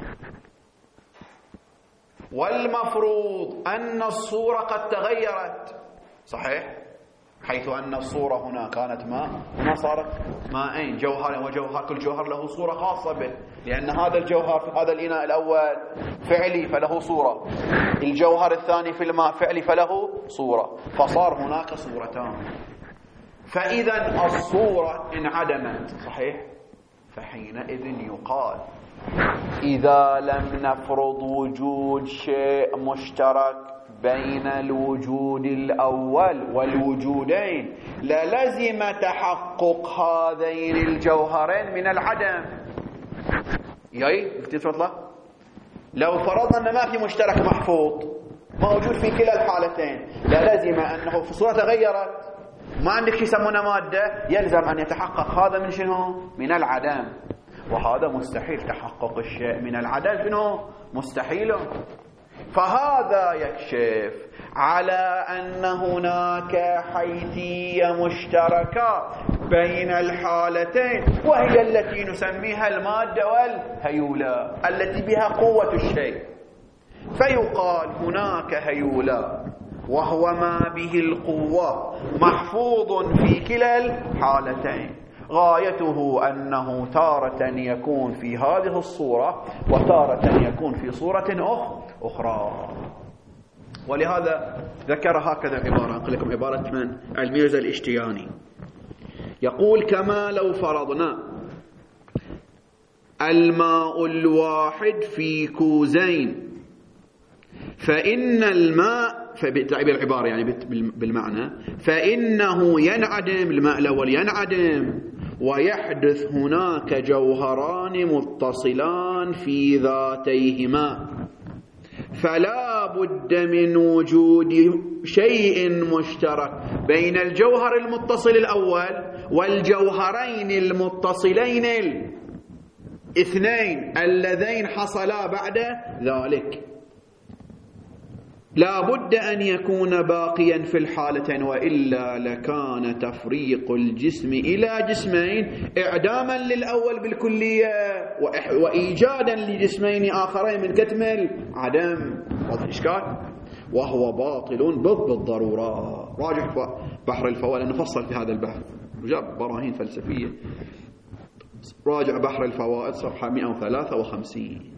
Speaker 1: والمفروض أن الصورة قد تغيرت، صحيح؟ حيث أن الصورة هنا كانت ماء، هنا صارت ماءين، جوهر وجوهر، كل جوهر له صورة خاصة به، لأن هذا الجوهر في هذا الإناء الأول فعلي فله صورة، الجوهر الثاني في الماء فعلي فله صورة، فصار هناك صورتان. فإذا الصورة انعدمت، صحيح؟ فحينئذ يقال إذا لم نفرض وجود شيء مشترك بين الوجود الأول والوجودين للزم تحقق هذين الجوهرين من العدم. ياي تفضل، لو فرضنا أن ما في مشترك محفوظ موجود في كلا الحالتين للزم أنه في صورة تغيرت، ما عندك شيء يسمونه مادة، يلزم أن يتحقق هذا من شنو؟ من العدم، وهذا مستحيل. تحقق الشيء من العدم شنو؟ مستحيل. فهذا يكشف على أن هناك حيثية مشتركة بين الحالتين، وهي التي نسميها المادة والهيولة التي بها قوة الشيء. فيقال هناك هيولة وهو ما به القوة محفوظ في كلا الحالتين، غايته أنه تارة يكون في هذه الصورة وتارة يكون في صورة أخرى. ولهذا ذكر هكذا عبارة، أقول لكم عبارة من الميرزا الاشتياني، يقول: كما لو فرضنا الماء الواحد في كوزين فإن الماء، فبتعبير العبارة يعني بالمعنى، فإنه ينعدم، الماء الأول ينعدم ويحدث هناك جوهران متصلان في ذاتيهما، فلا بد من وجود شيء مشترك بين الجوهر المتصل الأول والجوهرين المتصلين الاثنين اللذين حصلا بعد ذلك. لا بد أن يكون باقيا في الحالتين، وإلا لكان تفريق الجسم إلى جسمين إعداما للأول بالكلية وإيجادا لجسمين آخرين من كتم العدم. واضح الإشكال؟ وهو باطل بالضرورة. راجع بحر الفوائد، نفصل في هذا البحث وجاب براهين فلسفية. راجع بحر الفوائد صفحة مئة وثلاثة وخمسين،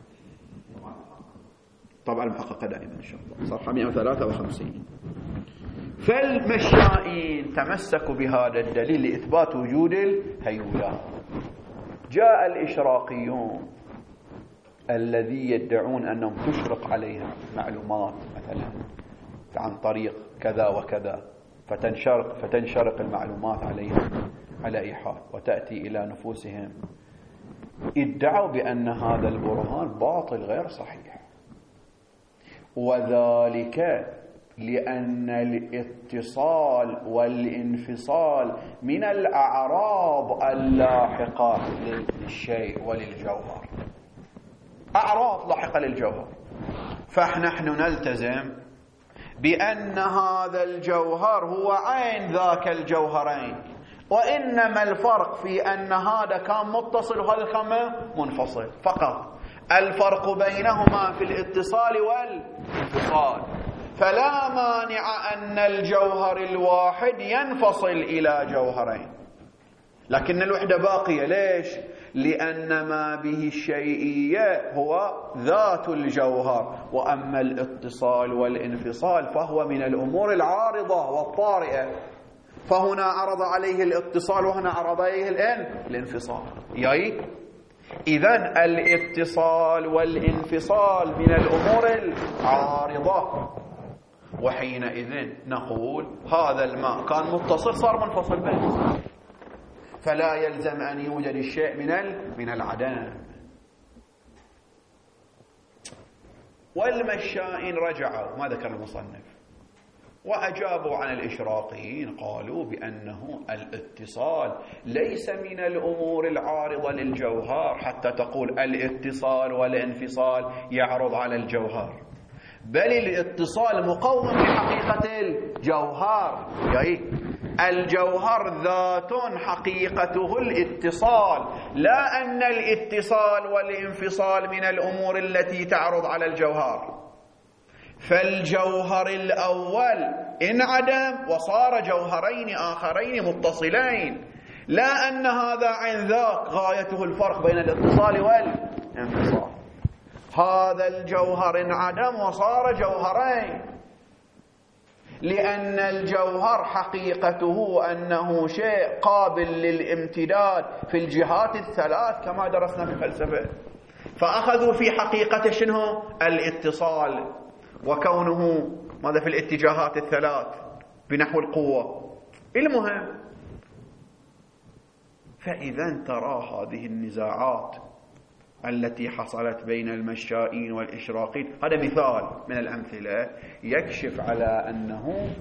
Speaker 1: طبعا المحققة دائما إن شاء الله، صفحة مئة وثلاثة وخمسين. فالمشائين تمسكوا بهذا الدليل لإثبات وجود الهيولات. جاء الإشراقيون الذي يدعون أنهم تشرق عليهم معلومات مثلا عن طريق كذا وكذا، فتنشرق, فتنشرق المعلومات عليهم على إيحاء وتأتي إلى نفوسهم، ادعوا بأن هذا البرهان باطل غير صحيح، وذلك لأن الاتصال والانفصال من الأعراض اللاحقة للشيء وللجوهر، أعراض لاحقة للجوهر. فنحن نلتزم بأن هذا الجوهر هو عين ذاك الجوهرين، وإنما الفرق في أن هذا كان متصل وهذا كان منفصل فقط. الفرق بينهما في الاتصال والانفصال، فلا مانع أن الجوهر الواحد ينفصل إلى جوهرين، لكن الوحدة باقية. ليش؟ لأن ما به الشيئية هو ذات الجوهر، وأما الاتصال والانفصال فهو من الأمور العارضة والطارئة، فهنا عرض عليه الاتصال وهنا عرض عليه الانفصال. يعني إذن الاتصال والانفصال من الأمور العارضة، وحينئذ نقول هذا الماء كان متصل صار منفصل به، فلا يلزم أن يوجد الشيء من من العدم. والمشائين رجعوا، ما ذكر المصنف، وأجابوا عن الإشراقيين، قالوا بأنه الاتصال ليس من الأمور العارضة للجوهر حتى تقول الاتصال والانفصال يعرض على الجوهر، بل الاتصال مقوم لحقيقة الجوهر. يعني الجوهر ذات حقيقته الاتصال، لا أن الاتصال والانفصال من الأمور التي تعرض على الجوهر. فالجوهر الأول انعدم وصار جوهرين آخرين متصلين، لا أن هذا عن ذاك غايته الفرق بين الاتصال والانفصال. هذا الجوهر انعدم وصار جوهرين، لأن الجوهر حقيقته أنه شيء قابل للامتداد في الجهات الثلاث كما درسنا في الفلسفة، فأخذوا في حقيقة شنو؟ الاتصال، وكونه ماذا في الاتجاهات الثلاث بنحو القوة. المهم، فإذا ترى هذه النزاعات التي حصلت بين المشائين والإشراقيين، هذا مثال من الأمثلة يكشف على أنه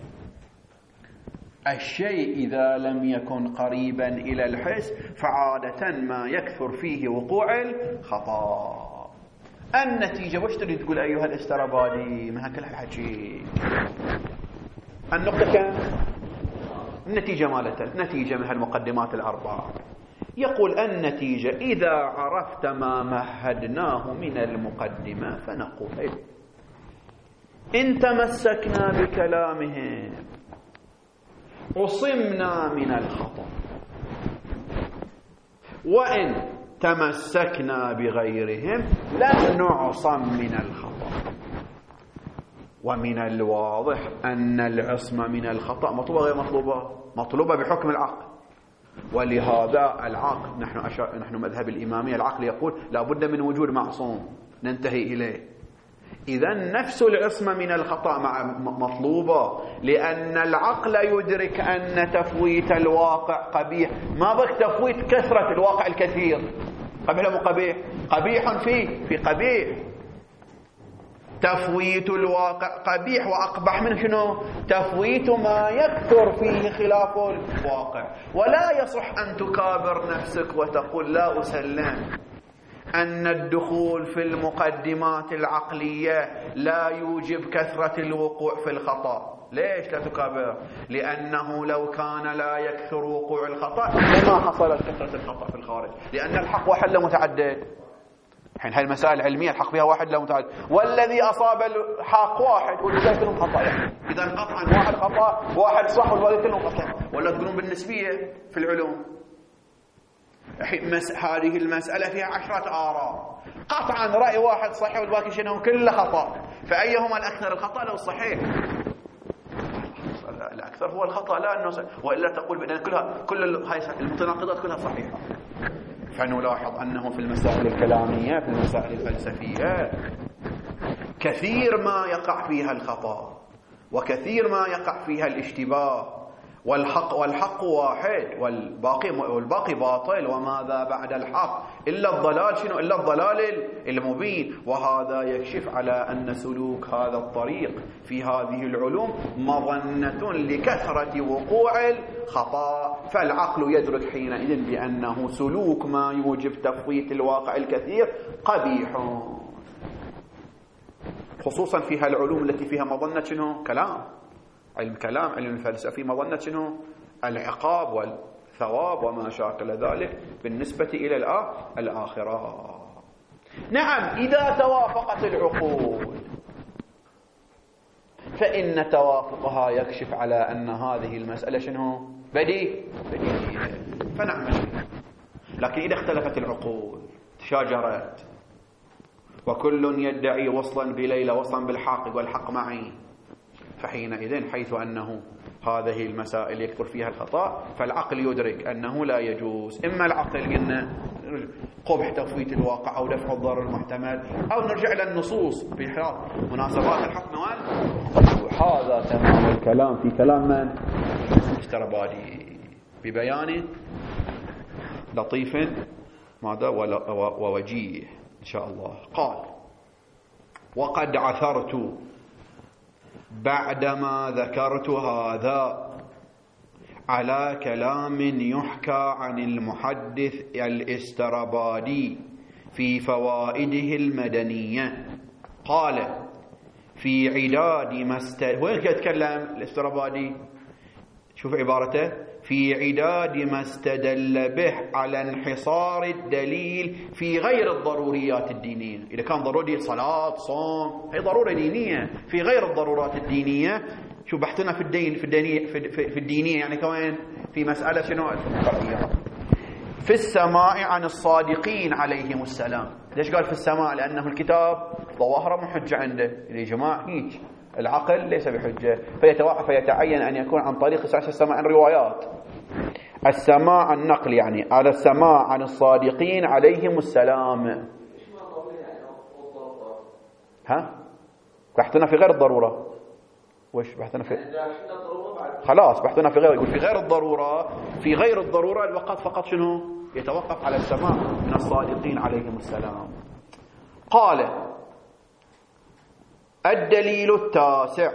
Speaker 1: الشيء إذا لم يكن قريبا إلى الحس فعادة ما يكثر فيه وقوع الخطأ. النتيجة وش تريد تقول أيها الاسترابادي من هكذا الحكي؟ النقطة كم؟ النتيجة مالتها النتيجة من هالمقدمات الأربعة. يقول النتيجة إذا عرفت ما مهدناه من المقدمة فنقول إن تمسكنا بكلامهم عصمنا من الخطأ، وإن تمسكنا بغيرهم لن نعصم من الخطأ. ومن الواضح أن العصمة من الخطأ مطلوبة غير مطلوبة؟ مطلوبة بحكم العقل. ولهذا العقل، نحن أشار نحن مذهب الإمامية، العقل يقول لا بد من وجود معصوم ننتهي إليه. إذا نفس العصمة من الخطأ مع مطلوبة، لأن العقل يدرك أن تفويت الواقع قبيح. ما بك تفويت كثرة الواقع الكثير، قبيح مو قبيح؟ قبيح فيه في قبيح. تفويت الواقع قبيح، وأقبح من شنو؟ تفويت ما يكثر فيه خلاف الواقع. ولا يصح أن تكابر نفسك وتقول لا أسلم أن الدخول في المقدمات العقلية لا يوجب كثرة الوقوع في الخطأ. ليش لا تكابر؟ لأنه لو كان لا يكثر وقوع الخطأ لما حصلت كثرة الخطأ في الخارج، لأن الحق واحد لا متعدد. الحين هاي المسائل العلمية الحق فيها واحد لا متعدد، والذي أصاب الحق واحد والباقي كلهم خطأ. يعني إذا قطعا واحد خطأ واحد صح والباقي كلهم خطأ. ولا تقولون بالنسبية في العلوم مس... هذه المسألة فيها عشرات آراء، قطعا رأي واحد صحيح والباقي شنو؟ كله خطأ. فأيهما الأكثر؟ الخطأ لو الصحيح؟ الأكثر هو الخطأ، لا أنه صحيح. وإلا تقول بأن كلها كل هاي المتناقضات كلها صحيحة. فنلاحظ أنه في المسائل الكلامية، في المسائل الفلسفية، كثير ما يقع فيها الخطأ وكثير ما يقع فيها الاشتباه، والحق والحق واحد والباقي والباقي باطل. وماذا بعد الحق إلا الضلال؟ شنو إلا الضلال المبين. وهذا يكشف على أن سلوك هذا الطريق في هذه العلوم مظنة لكثرة وقوع الخطأ. فالعقل يدرك حينئذ بأنه سلوك ما يوجب تفويت الواقع الكثير قبيح، خصوصا في هالعلوم التي فيها مظنة شنو؟ كلام. علم كلام، علم الفلسفي، مظنة شنو؟ العقاب والثواب وما شاكل ذلك بالنسبة إلى الآخرة. نعم، إذا توافقت العقول فإن توافقها يكشف على أن هذه المسألة شنو؟ بديهية بديهية فنعمل. لكن إذا اختلفت العقول، تشاجرت، وكل يدعي وصلا بليلى وصلا بالحق والحق معي، فحينئذ حيث أنه هذه المسائل يكثر فيها الخطأ، فالعقل يدرك أنه لا يجوز. إما العقل قلنا قبح تفويت الواقع أو دفع الضرر المحتمل، أو نرجع إلى النصوص بحيث مناسبات الحكم. هذا تمام الكلام في كلام من؟ الاسترابادي ببيان لطيف ماذا ووجيه إن شاء الله. قال: وقد عثرت بعدما ذكرت هذا على كلام يحكى عن المحدث الاسترابادي في فوائده المدنية. قال: في عداد ما است... وين يتكلم الاسترابادي؟ شوف عبارته: في عداد ما استدل به على انحصار الدليل في غير الضروريات الدينية. إذا كان ضروري صلاة صوم هي ضرورة دينية، في غير الضرورات الدينية شو بحثنا في الدين في الدينية في, في, في الدينية يعني كمان في مسألة شنو الفرعية. في السماع عن الصادقين عليهم السلام. ليش قال في السماع؟ لأنه الكتاب ظواهره محجة عنده. يا جماعة هيك العقل ليس بحجة، فيتوقف فيتعين أن يكون عن طريق السماع عن روايات. السماع عن نقل يعني على السماع عن الصادقين عليهم السلام. ها بحثنا في غير الضرورة. وش بحثنا في؟ خلاص بحثنا في غير، يقول في غير الضرورة. في غير الضرورة الوقت فقط شنو يتوقف على السماع من الصادقين عليهم السلام. قال: الدليل التاسع.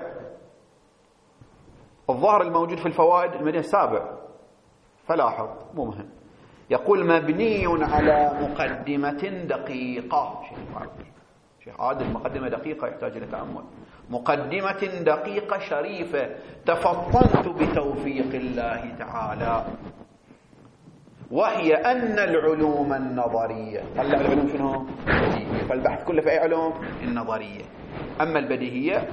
Speaker 1: الظاهر الموجود في الفوائد المدنية السابع، فلاحظ مو مهم. يقول: مبني على مقدمة دقيقة. شيخ عادل مقدمة دقيقة يحتاج إلى تأمل. مقدمة دقيقة شريفة تفطنت بتوفيق الله تعالى، وهي أن العلوم النظرية، طلع العلوم شنو؟ بديهية. فالبحث كله في أي علوم؟ النظرية. أما البديهية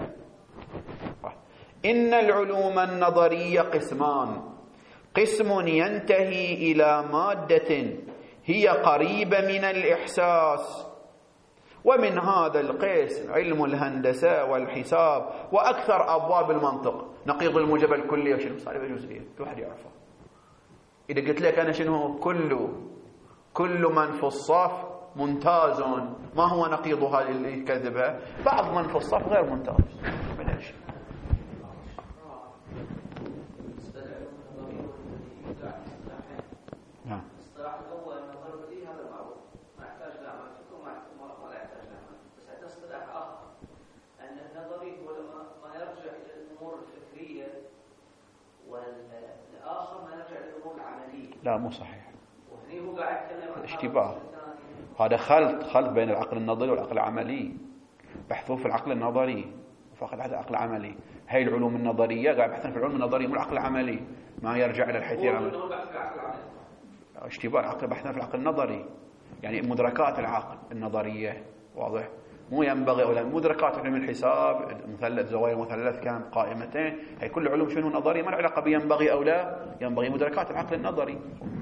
Speaker 1: إن العلوم النظرية قسمان: قسم ينتهي إلى مادة هي قريبة من الإحساس ومن هذا القسم علم الهندسة والحساب وأكثر أبواب المنطق. نقيض الموجب الكلي وشنو صار جزئية كل واحد يعرفه. إذا قلت لك أنا شنو كل كل من في الصف ممتاز، ما هو نقيض هذه الكذبة؟ بعض من في الصف غير ممتاز. بلاش نعم.
Speaker 3: الصراحة الأول أن الضربة هذا معروف، ما يحتاج لعمل فكر وما لا يحتاج لعمل. بس عندنا اصطلاح آخر أن النظري هو ما يرجع إلى الأمور الفكرية، والآخر ما يرجع إلى الأمور العملية.
Speaker 1: لا مو صحيح.
Speaker 3: وهني هو قاعد يتكلم عن
Speaker 1: اشتباه. هذا خلط خلط بين العقل النظري والعقل العملي. بحثوا في العقل النظري فقط هذا العقل العملي. هاي العلوم النظرية قاعد يبحثون في العلوم النظرية مو العقل العملي، ما يرجع إلى الحيثية العملية. اشتباه. العقل بحثنا في العقل النظري، يعني مدركات العقل النظرية، واضح؟ مو ينبغي ولا مدركات علم الحساب، مثلث زوايا مثلث كان قائمتين، هي كل علوم شنو نظرية، ما له علاقة بينبغي أو لا ينبغي، مدركات العقل النظري.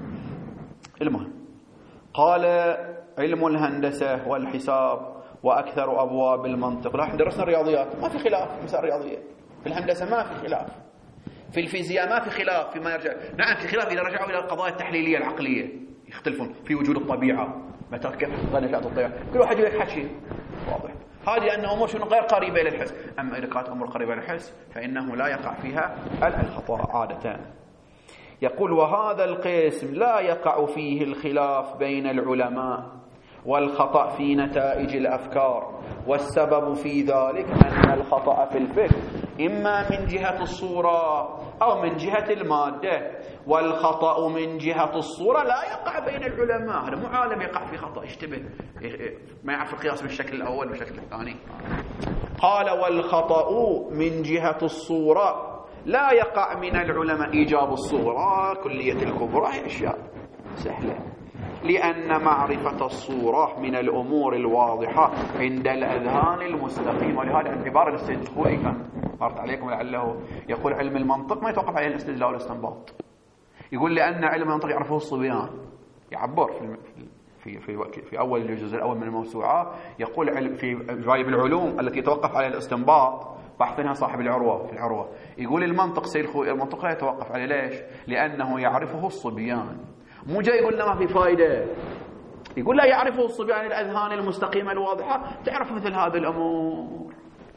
Speaker 1: المهم قال علم الهندسة والحساب وأكثر أبواب المنطق. لا درسنا الرياضيات ما في خلاف، مثال الرياضية في الهندسة ما في خلاف، في الفيزياء ما في خلاف فيما يرجع. نعم في خلاف إذا رجعوا إلى القضايا التحليلية العقلية يختلفون في وجود الطبيعة، متى كيف نشأت الطبيعة، كل واحد يقول حكي واضح. هذه لأن أمور شنو غير قريبة للحس. أما إذا كانت أمور قريبة للحس فإنه لا يقع فيها الخطأ عادة. يقول وهذا القسم لا يقع فيه الخلاف بين العلماء والخطأ في نتائج الأفكار، والسبب في ذلك أن الخطأ في الفكر إما من جهة الصورة أو من جهة المادة، والخطأ من جهة الصورة لا يقع بين العلماء. هذا مو عالم يقع في خطأ يشتبه ما يعرف القياس بالشكل الأول والشكل الثاني. قال والخطأ من جهة الصورة لا يقع من العلماء. إيجاب الصورة كلية الكبرى هي أشياء سهلة، لأن معرفة الصورة من الأمور الواضحة عند الأذهان المستقيمة. ولهذا العبارة السيد الخوئي كان مرت عليكم لعله يقول علم المنطق ما يتوقف عليه الاستدلال والاستنباط. يقول لأن علم المنطق يعرفه الصبيان. يعبر في في في في أول الجزء الأول من الموسوعة يقول في جايب العلوم التي يتوقف عليها الاستنباط بحثها صاحب العروة في العروة. يقول المنطق سيد الخوئي المنطق لا يتوقف عليه. ليش؟ لأنه يعرفه الصبيان. مو جاي يقول لنا ما في فائدة، يقول لا يعرفه الصبيان الأذهان المستقيمة الواضحة تعرف مثل هذه الأمور.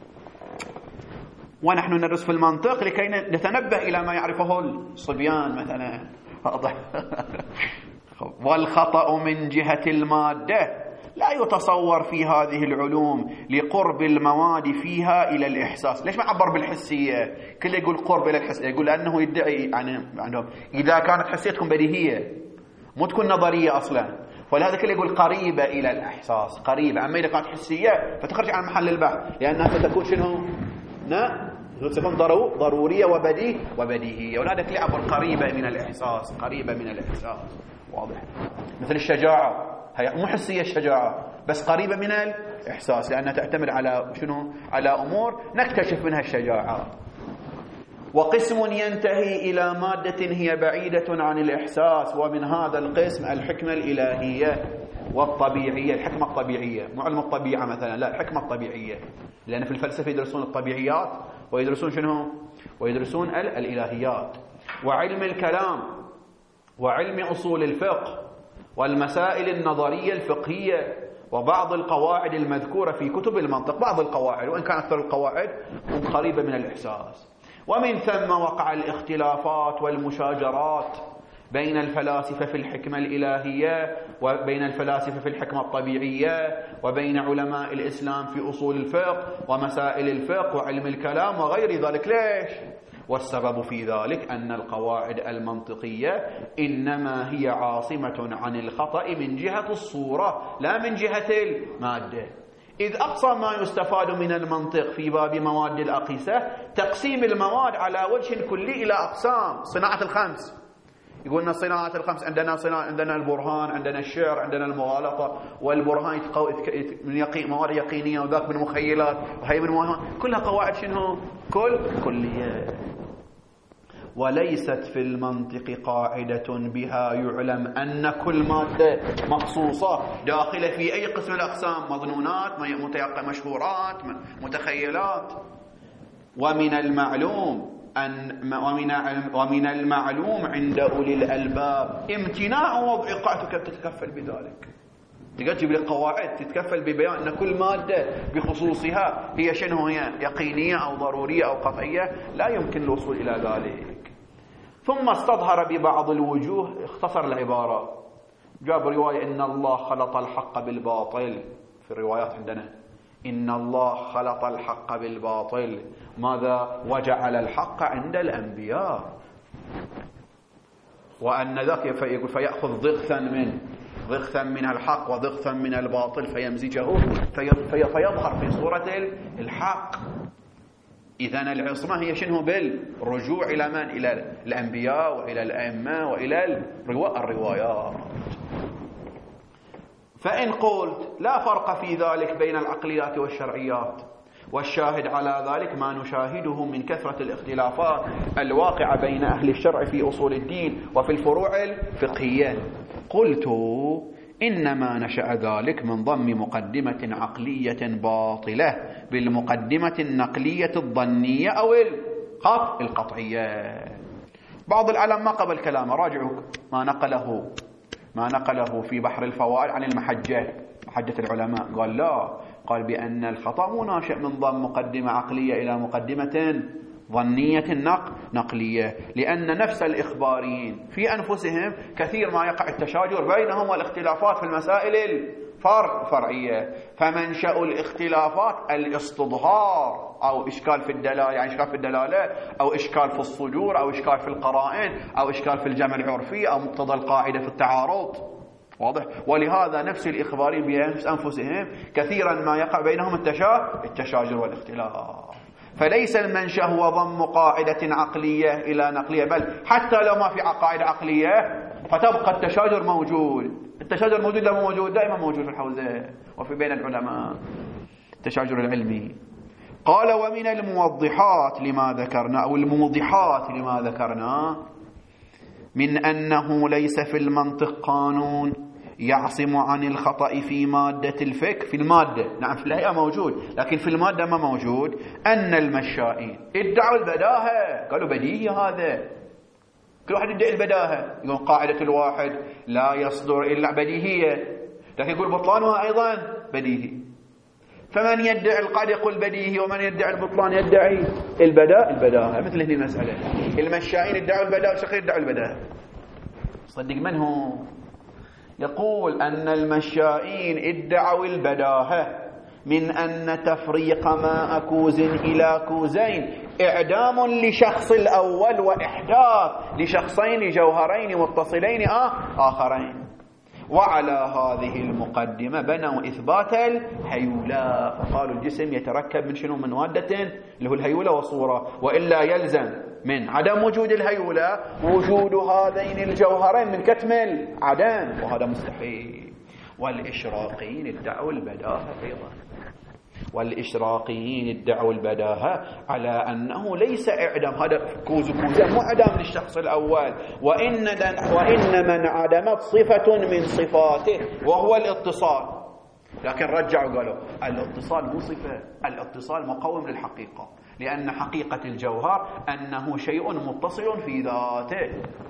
Speaker 1: ونحن ندرس في المنطق لكي نتنبه إلى ما يعرفه الصبيان مثلا. واضح. والخطأ من جهة المادة لا يتصور في هذه العلوم لقرب المواد فيها إلى الإحساس. ليش ما عبر بالحسية؟ كله يقول قرب إلى الحسية، يقول لأنه يدعي يعني عندهم إذا كانت حسيتكم بديهية مو تكون نظرية أصلا، ولهذا كله يقول قريبة إلى الإحساس قريبة. أما إذا كانت حسية فتخرج عن محل البحث، لأنها ستكون شنو؟ نعم ستكون ضرورية وبديه وبديهية. ولهذا كله عبر قريبة من الإحساس قريبة من الإحساس. واضح؟ مثل الشجاعة هي مو حسية الشجاعة بس قريبة من الإحساس، لأنها تعتمد على شنو؟ على أمور نكتشف منها الشجاعة. وقسم ينتهي إلى مادة هي بعيدة عن الإحساس، ومن هذا القسم الحكمة الإلهية والطبيعية. الحكمة الطبيعية مو علم الطبيعة مثلا، لا الحكمة الطبيعية، لأن في الفلسفة يدرسون الطبيعيات ويدرسون شنو؟ ويدرسون الإلهيات. وعلم الكلام وعلم أصول الفقه والمسائل النظرية الفقهية وبعض القواعد المذكورة في كتب المنطق، بعض القواعد وإن كانت أكثر القواعد قريبة من الإحساس. ومن ثم وقع الاختلافات والمشاجرات بين الفلاسفة في الحكمة الإلهية وبين الفلاسفة في الحكمة الطبيعية وبين علماء الإسلام في أصول الفقه ومسائل الفقه وعلم الكلام وغير ذلك. ليش؟ والسبب في ذلك أن القواعد المنطقية إنما هي عاصمة عن الخطأ من جهة الصورة لا من جهة المادة. إذ أقصى ما يستفاد من المنطق في باب مواد الأقيسة تقسيم المواد على وجه كلي إلى أقسام. صناعة الخمس يقولنا صناعة الخمس عندنا صناعة، عندنا البرهان، عندنا الشعر، عندنا المغالطة. والبرهان يتقو... من يقين مواد يقينية وذاك من مخيلات وهي من مواد، كلها قواعد شنو؟ كل كلية. وليست في المنطق قاعدة بها يعلم أن كل مادة مخصوصة داخلة في أي قسم الأقسام، مظنونات، مشهورات، متخيلات. ومن المعلوم أن ومن ومن المعلوم عند أولي الألباب امتناع وضع قاعدة تتكفل بذلك. تقدر تجيب لك قواعد تتكفل ببيان أن كل مادة بخصوصها هي شنو، هي يقينية أو ضرورية أو قطعية، لا يمكن الوصول إلى ذلك. ثم استظهر ببعض الوجوه، اختصر العبارة، جاب رواية إن الله خلط الحق بالباطل. في الروايات عندنا إن الله خلط الحق بالباطل، ماذا؟ وجعل الحق عند الأنبياء، وأن ذاك يقول فيأخذ ضغثا من ضغثا من الحق وضغثا من الباطل فيمزجه في في فيظهر في صورة الحق. إذن العصمة هي شنو؟ بالرجوع إلى من؟ إلى الأنبياء وإلى الأئمة وإلى الروايات. فإن قلت لا فرق في ذلك بين العقليات والشرعيات، والشاهد على ذلك ما نشاهده من كثرة الاختلافات الواقعة بين أهل الشرع في أصول الدين وفي الفروع الفقهية، قلت إنما نشأ ذلك من ضم مقدمة عقلية باطلة بالمقدمة النقلية الظنية أو القطعية. بعض العلماء قبل كلامه، راجعوا ما نقله ما نقله في بحر الفوائد عن المحجة، محجة العلماء، قال لا، قال بأن الخطأ مو ناشئ من ضم مقدمة عقلية إلى مقدمة ظنية نقلية، لأن نفس الإخباريين في أنفسهم كثير ما يقع التشاجر بينهم والاختلافات في المسائل الفرعية. فمنشأ الاختلافات الاستظهار أو إشكال في الدلالة، يعني إشكال في الدلالة أو إشكال في الصدور أو إشكال في القرائن أو إشكال في الجمع العرفي أو مقتضى القاعدة في التعارض، واضح؟ ولهذا نفس الإخباريين بأنفسهم كثيرا ما يقع بينهم التشاجر والاختلاف. فليس المنشأ هو ضم قاعدة عقلية إلى نقلية، بل حتى لو ما في قاعدة عقلية فتبقى التشاجر موجود. التشاجر موجود لا موجود، دائما موجود في الحوزة وفي بين العلماء، التشاجر العلمي. قال ومن الموضحات لما ذكرنا أو الموضحات لما ذكرنا من أنه ليس في المنطق قانون يعصم عن الخطأ في مادة الفكر، في المادة نعم في الهيئة موجود، لكن في المادة ما موجود. أن المشائين ادعوا البداهة، قالوا بديهي هذا، كل واحد يدعي البداهة، يقول قاعدة الواحد لا يصدر إلا بديهية، لكن يقول بطلانها أيضا بديهي. فمن يدعي القاعدة يقول بديهي، ومن يدعي البطلان يدعي البداء البداهة، مثل هذه المسألة. المشائين ادعوا البداهة والشقيق يدعوا البداهة. صدق من هو؟ يقول أن المشائين ادعوا البداهة من أن تفريق ماء كوز إلى كوزين إعدام لشخص الأول وإحداث لشخصين جوهرين متصلين آخرين. وعلى هذه المقدمة بنوا إثبات الهيولة، فقالوا الجسم يتركب من شنو؟ من مادة اللي هو الهيولة وصورة، وإلا يلزم من عدم وجود الهيولة وجود هذين الجوهرين من كتم العدم، وهذا مستحيل. والإشراقيين ادعوا البداهة أيضا، والإشراقيين ادعوا البداهة على أنه ليس إعدام، هذا كوز كوزا مو إعدام للشخص الأول، وإن وإن من عدمت صفة من صفاته وهو الاتصال. لكن رجعوا قالوا الاتصال مو صفة، الاتصال مقوم للحقيقة، لأن حقيقة الجوهر أنه شيء متصل في ذاته.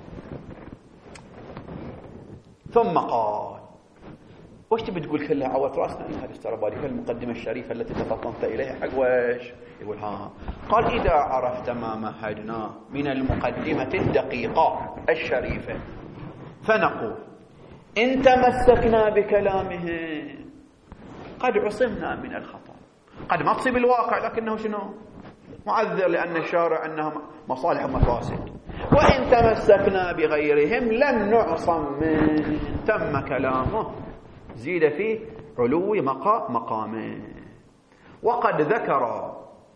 Speaker 1: ثم قال وش تبي تقول كلها عوت راسنا هذه السربالي في المقدمة الشريفة التي تفطنت إليها حق وش يقول ها؟ قال إذا عرفت ما مهدناه من المقدمة الدقيقة الشريفة فنقول إن تمسكنا بكلامه قد عصمنا من الخطأ. قد ما تصيب الواقع لكنه شنو؟ معذر، لأن الشارع أنهم مصالح ومفاسد. وإن تمسكنا بغيرهم لم نعصم من، تم كلامه زيد فيه علو مقامه. وقد ذكر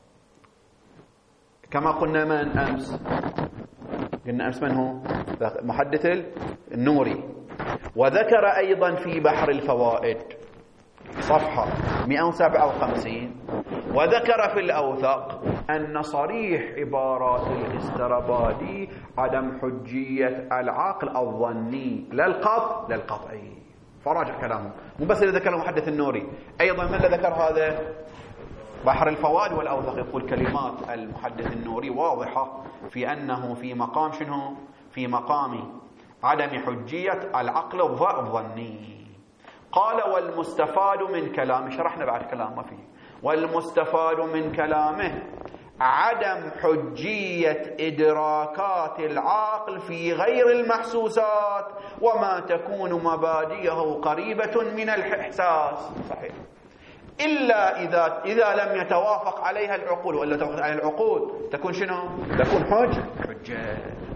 Speaker 1: كما قلنا من أمس، قلنا أمس من هو؟ محدث النوري. وذكر أيضا في بحر الفوائد صفحة مئة وسبعة وخمسين، وذكر في الأوثق أن صريح عبارات الاسترابادي عدم حجية العقل الظني لا القطع لا القطعي. فراجع كلامه، مو بس اللي ذكره المحدث النوري، أيضا من اللي ذكر هذا؟ بحر الفوائد والأوثق يقول كلمات المحدث النوري واضحة في أنه في مقام شنو؟ في مقام عدم حجية العقل الظني. قال والمستفاد من كلامه، شرحنا بعد كلام ما فيه، والمستفاد من كلامه عدم حجية إدراكات العقل في غير المحسوسات وما تكون مبادئه قريبة من الإحساس. صحيح، إلا إذا إذا لم يتوافق عليها العقول، وإلا توافق عليها العقول تكون شنو؟ تكون حجة حجة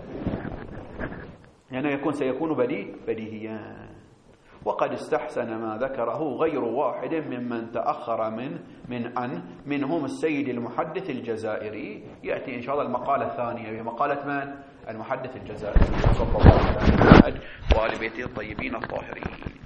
Speaker 1: يعني يكون سيكون بديهي بديهيا. وقد استحسن ما ذكره غير واحد ممن تأخر من من أن منهم السيد المحدث الجزائري. يأتي إن شاء الله المقالة الثانية وهي مقالة من؟ المحدث الجزائري صلى الله عليه وسلم وآل بيته الطيبين الطاهرين.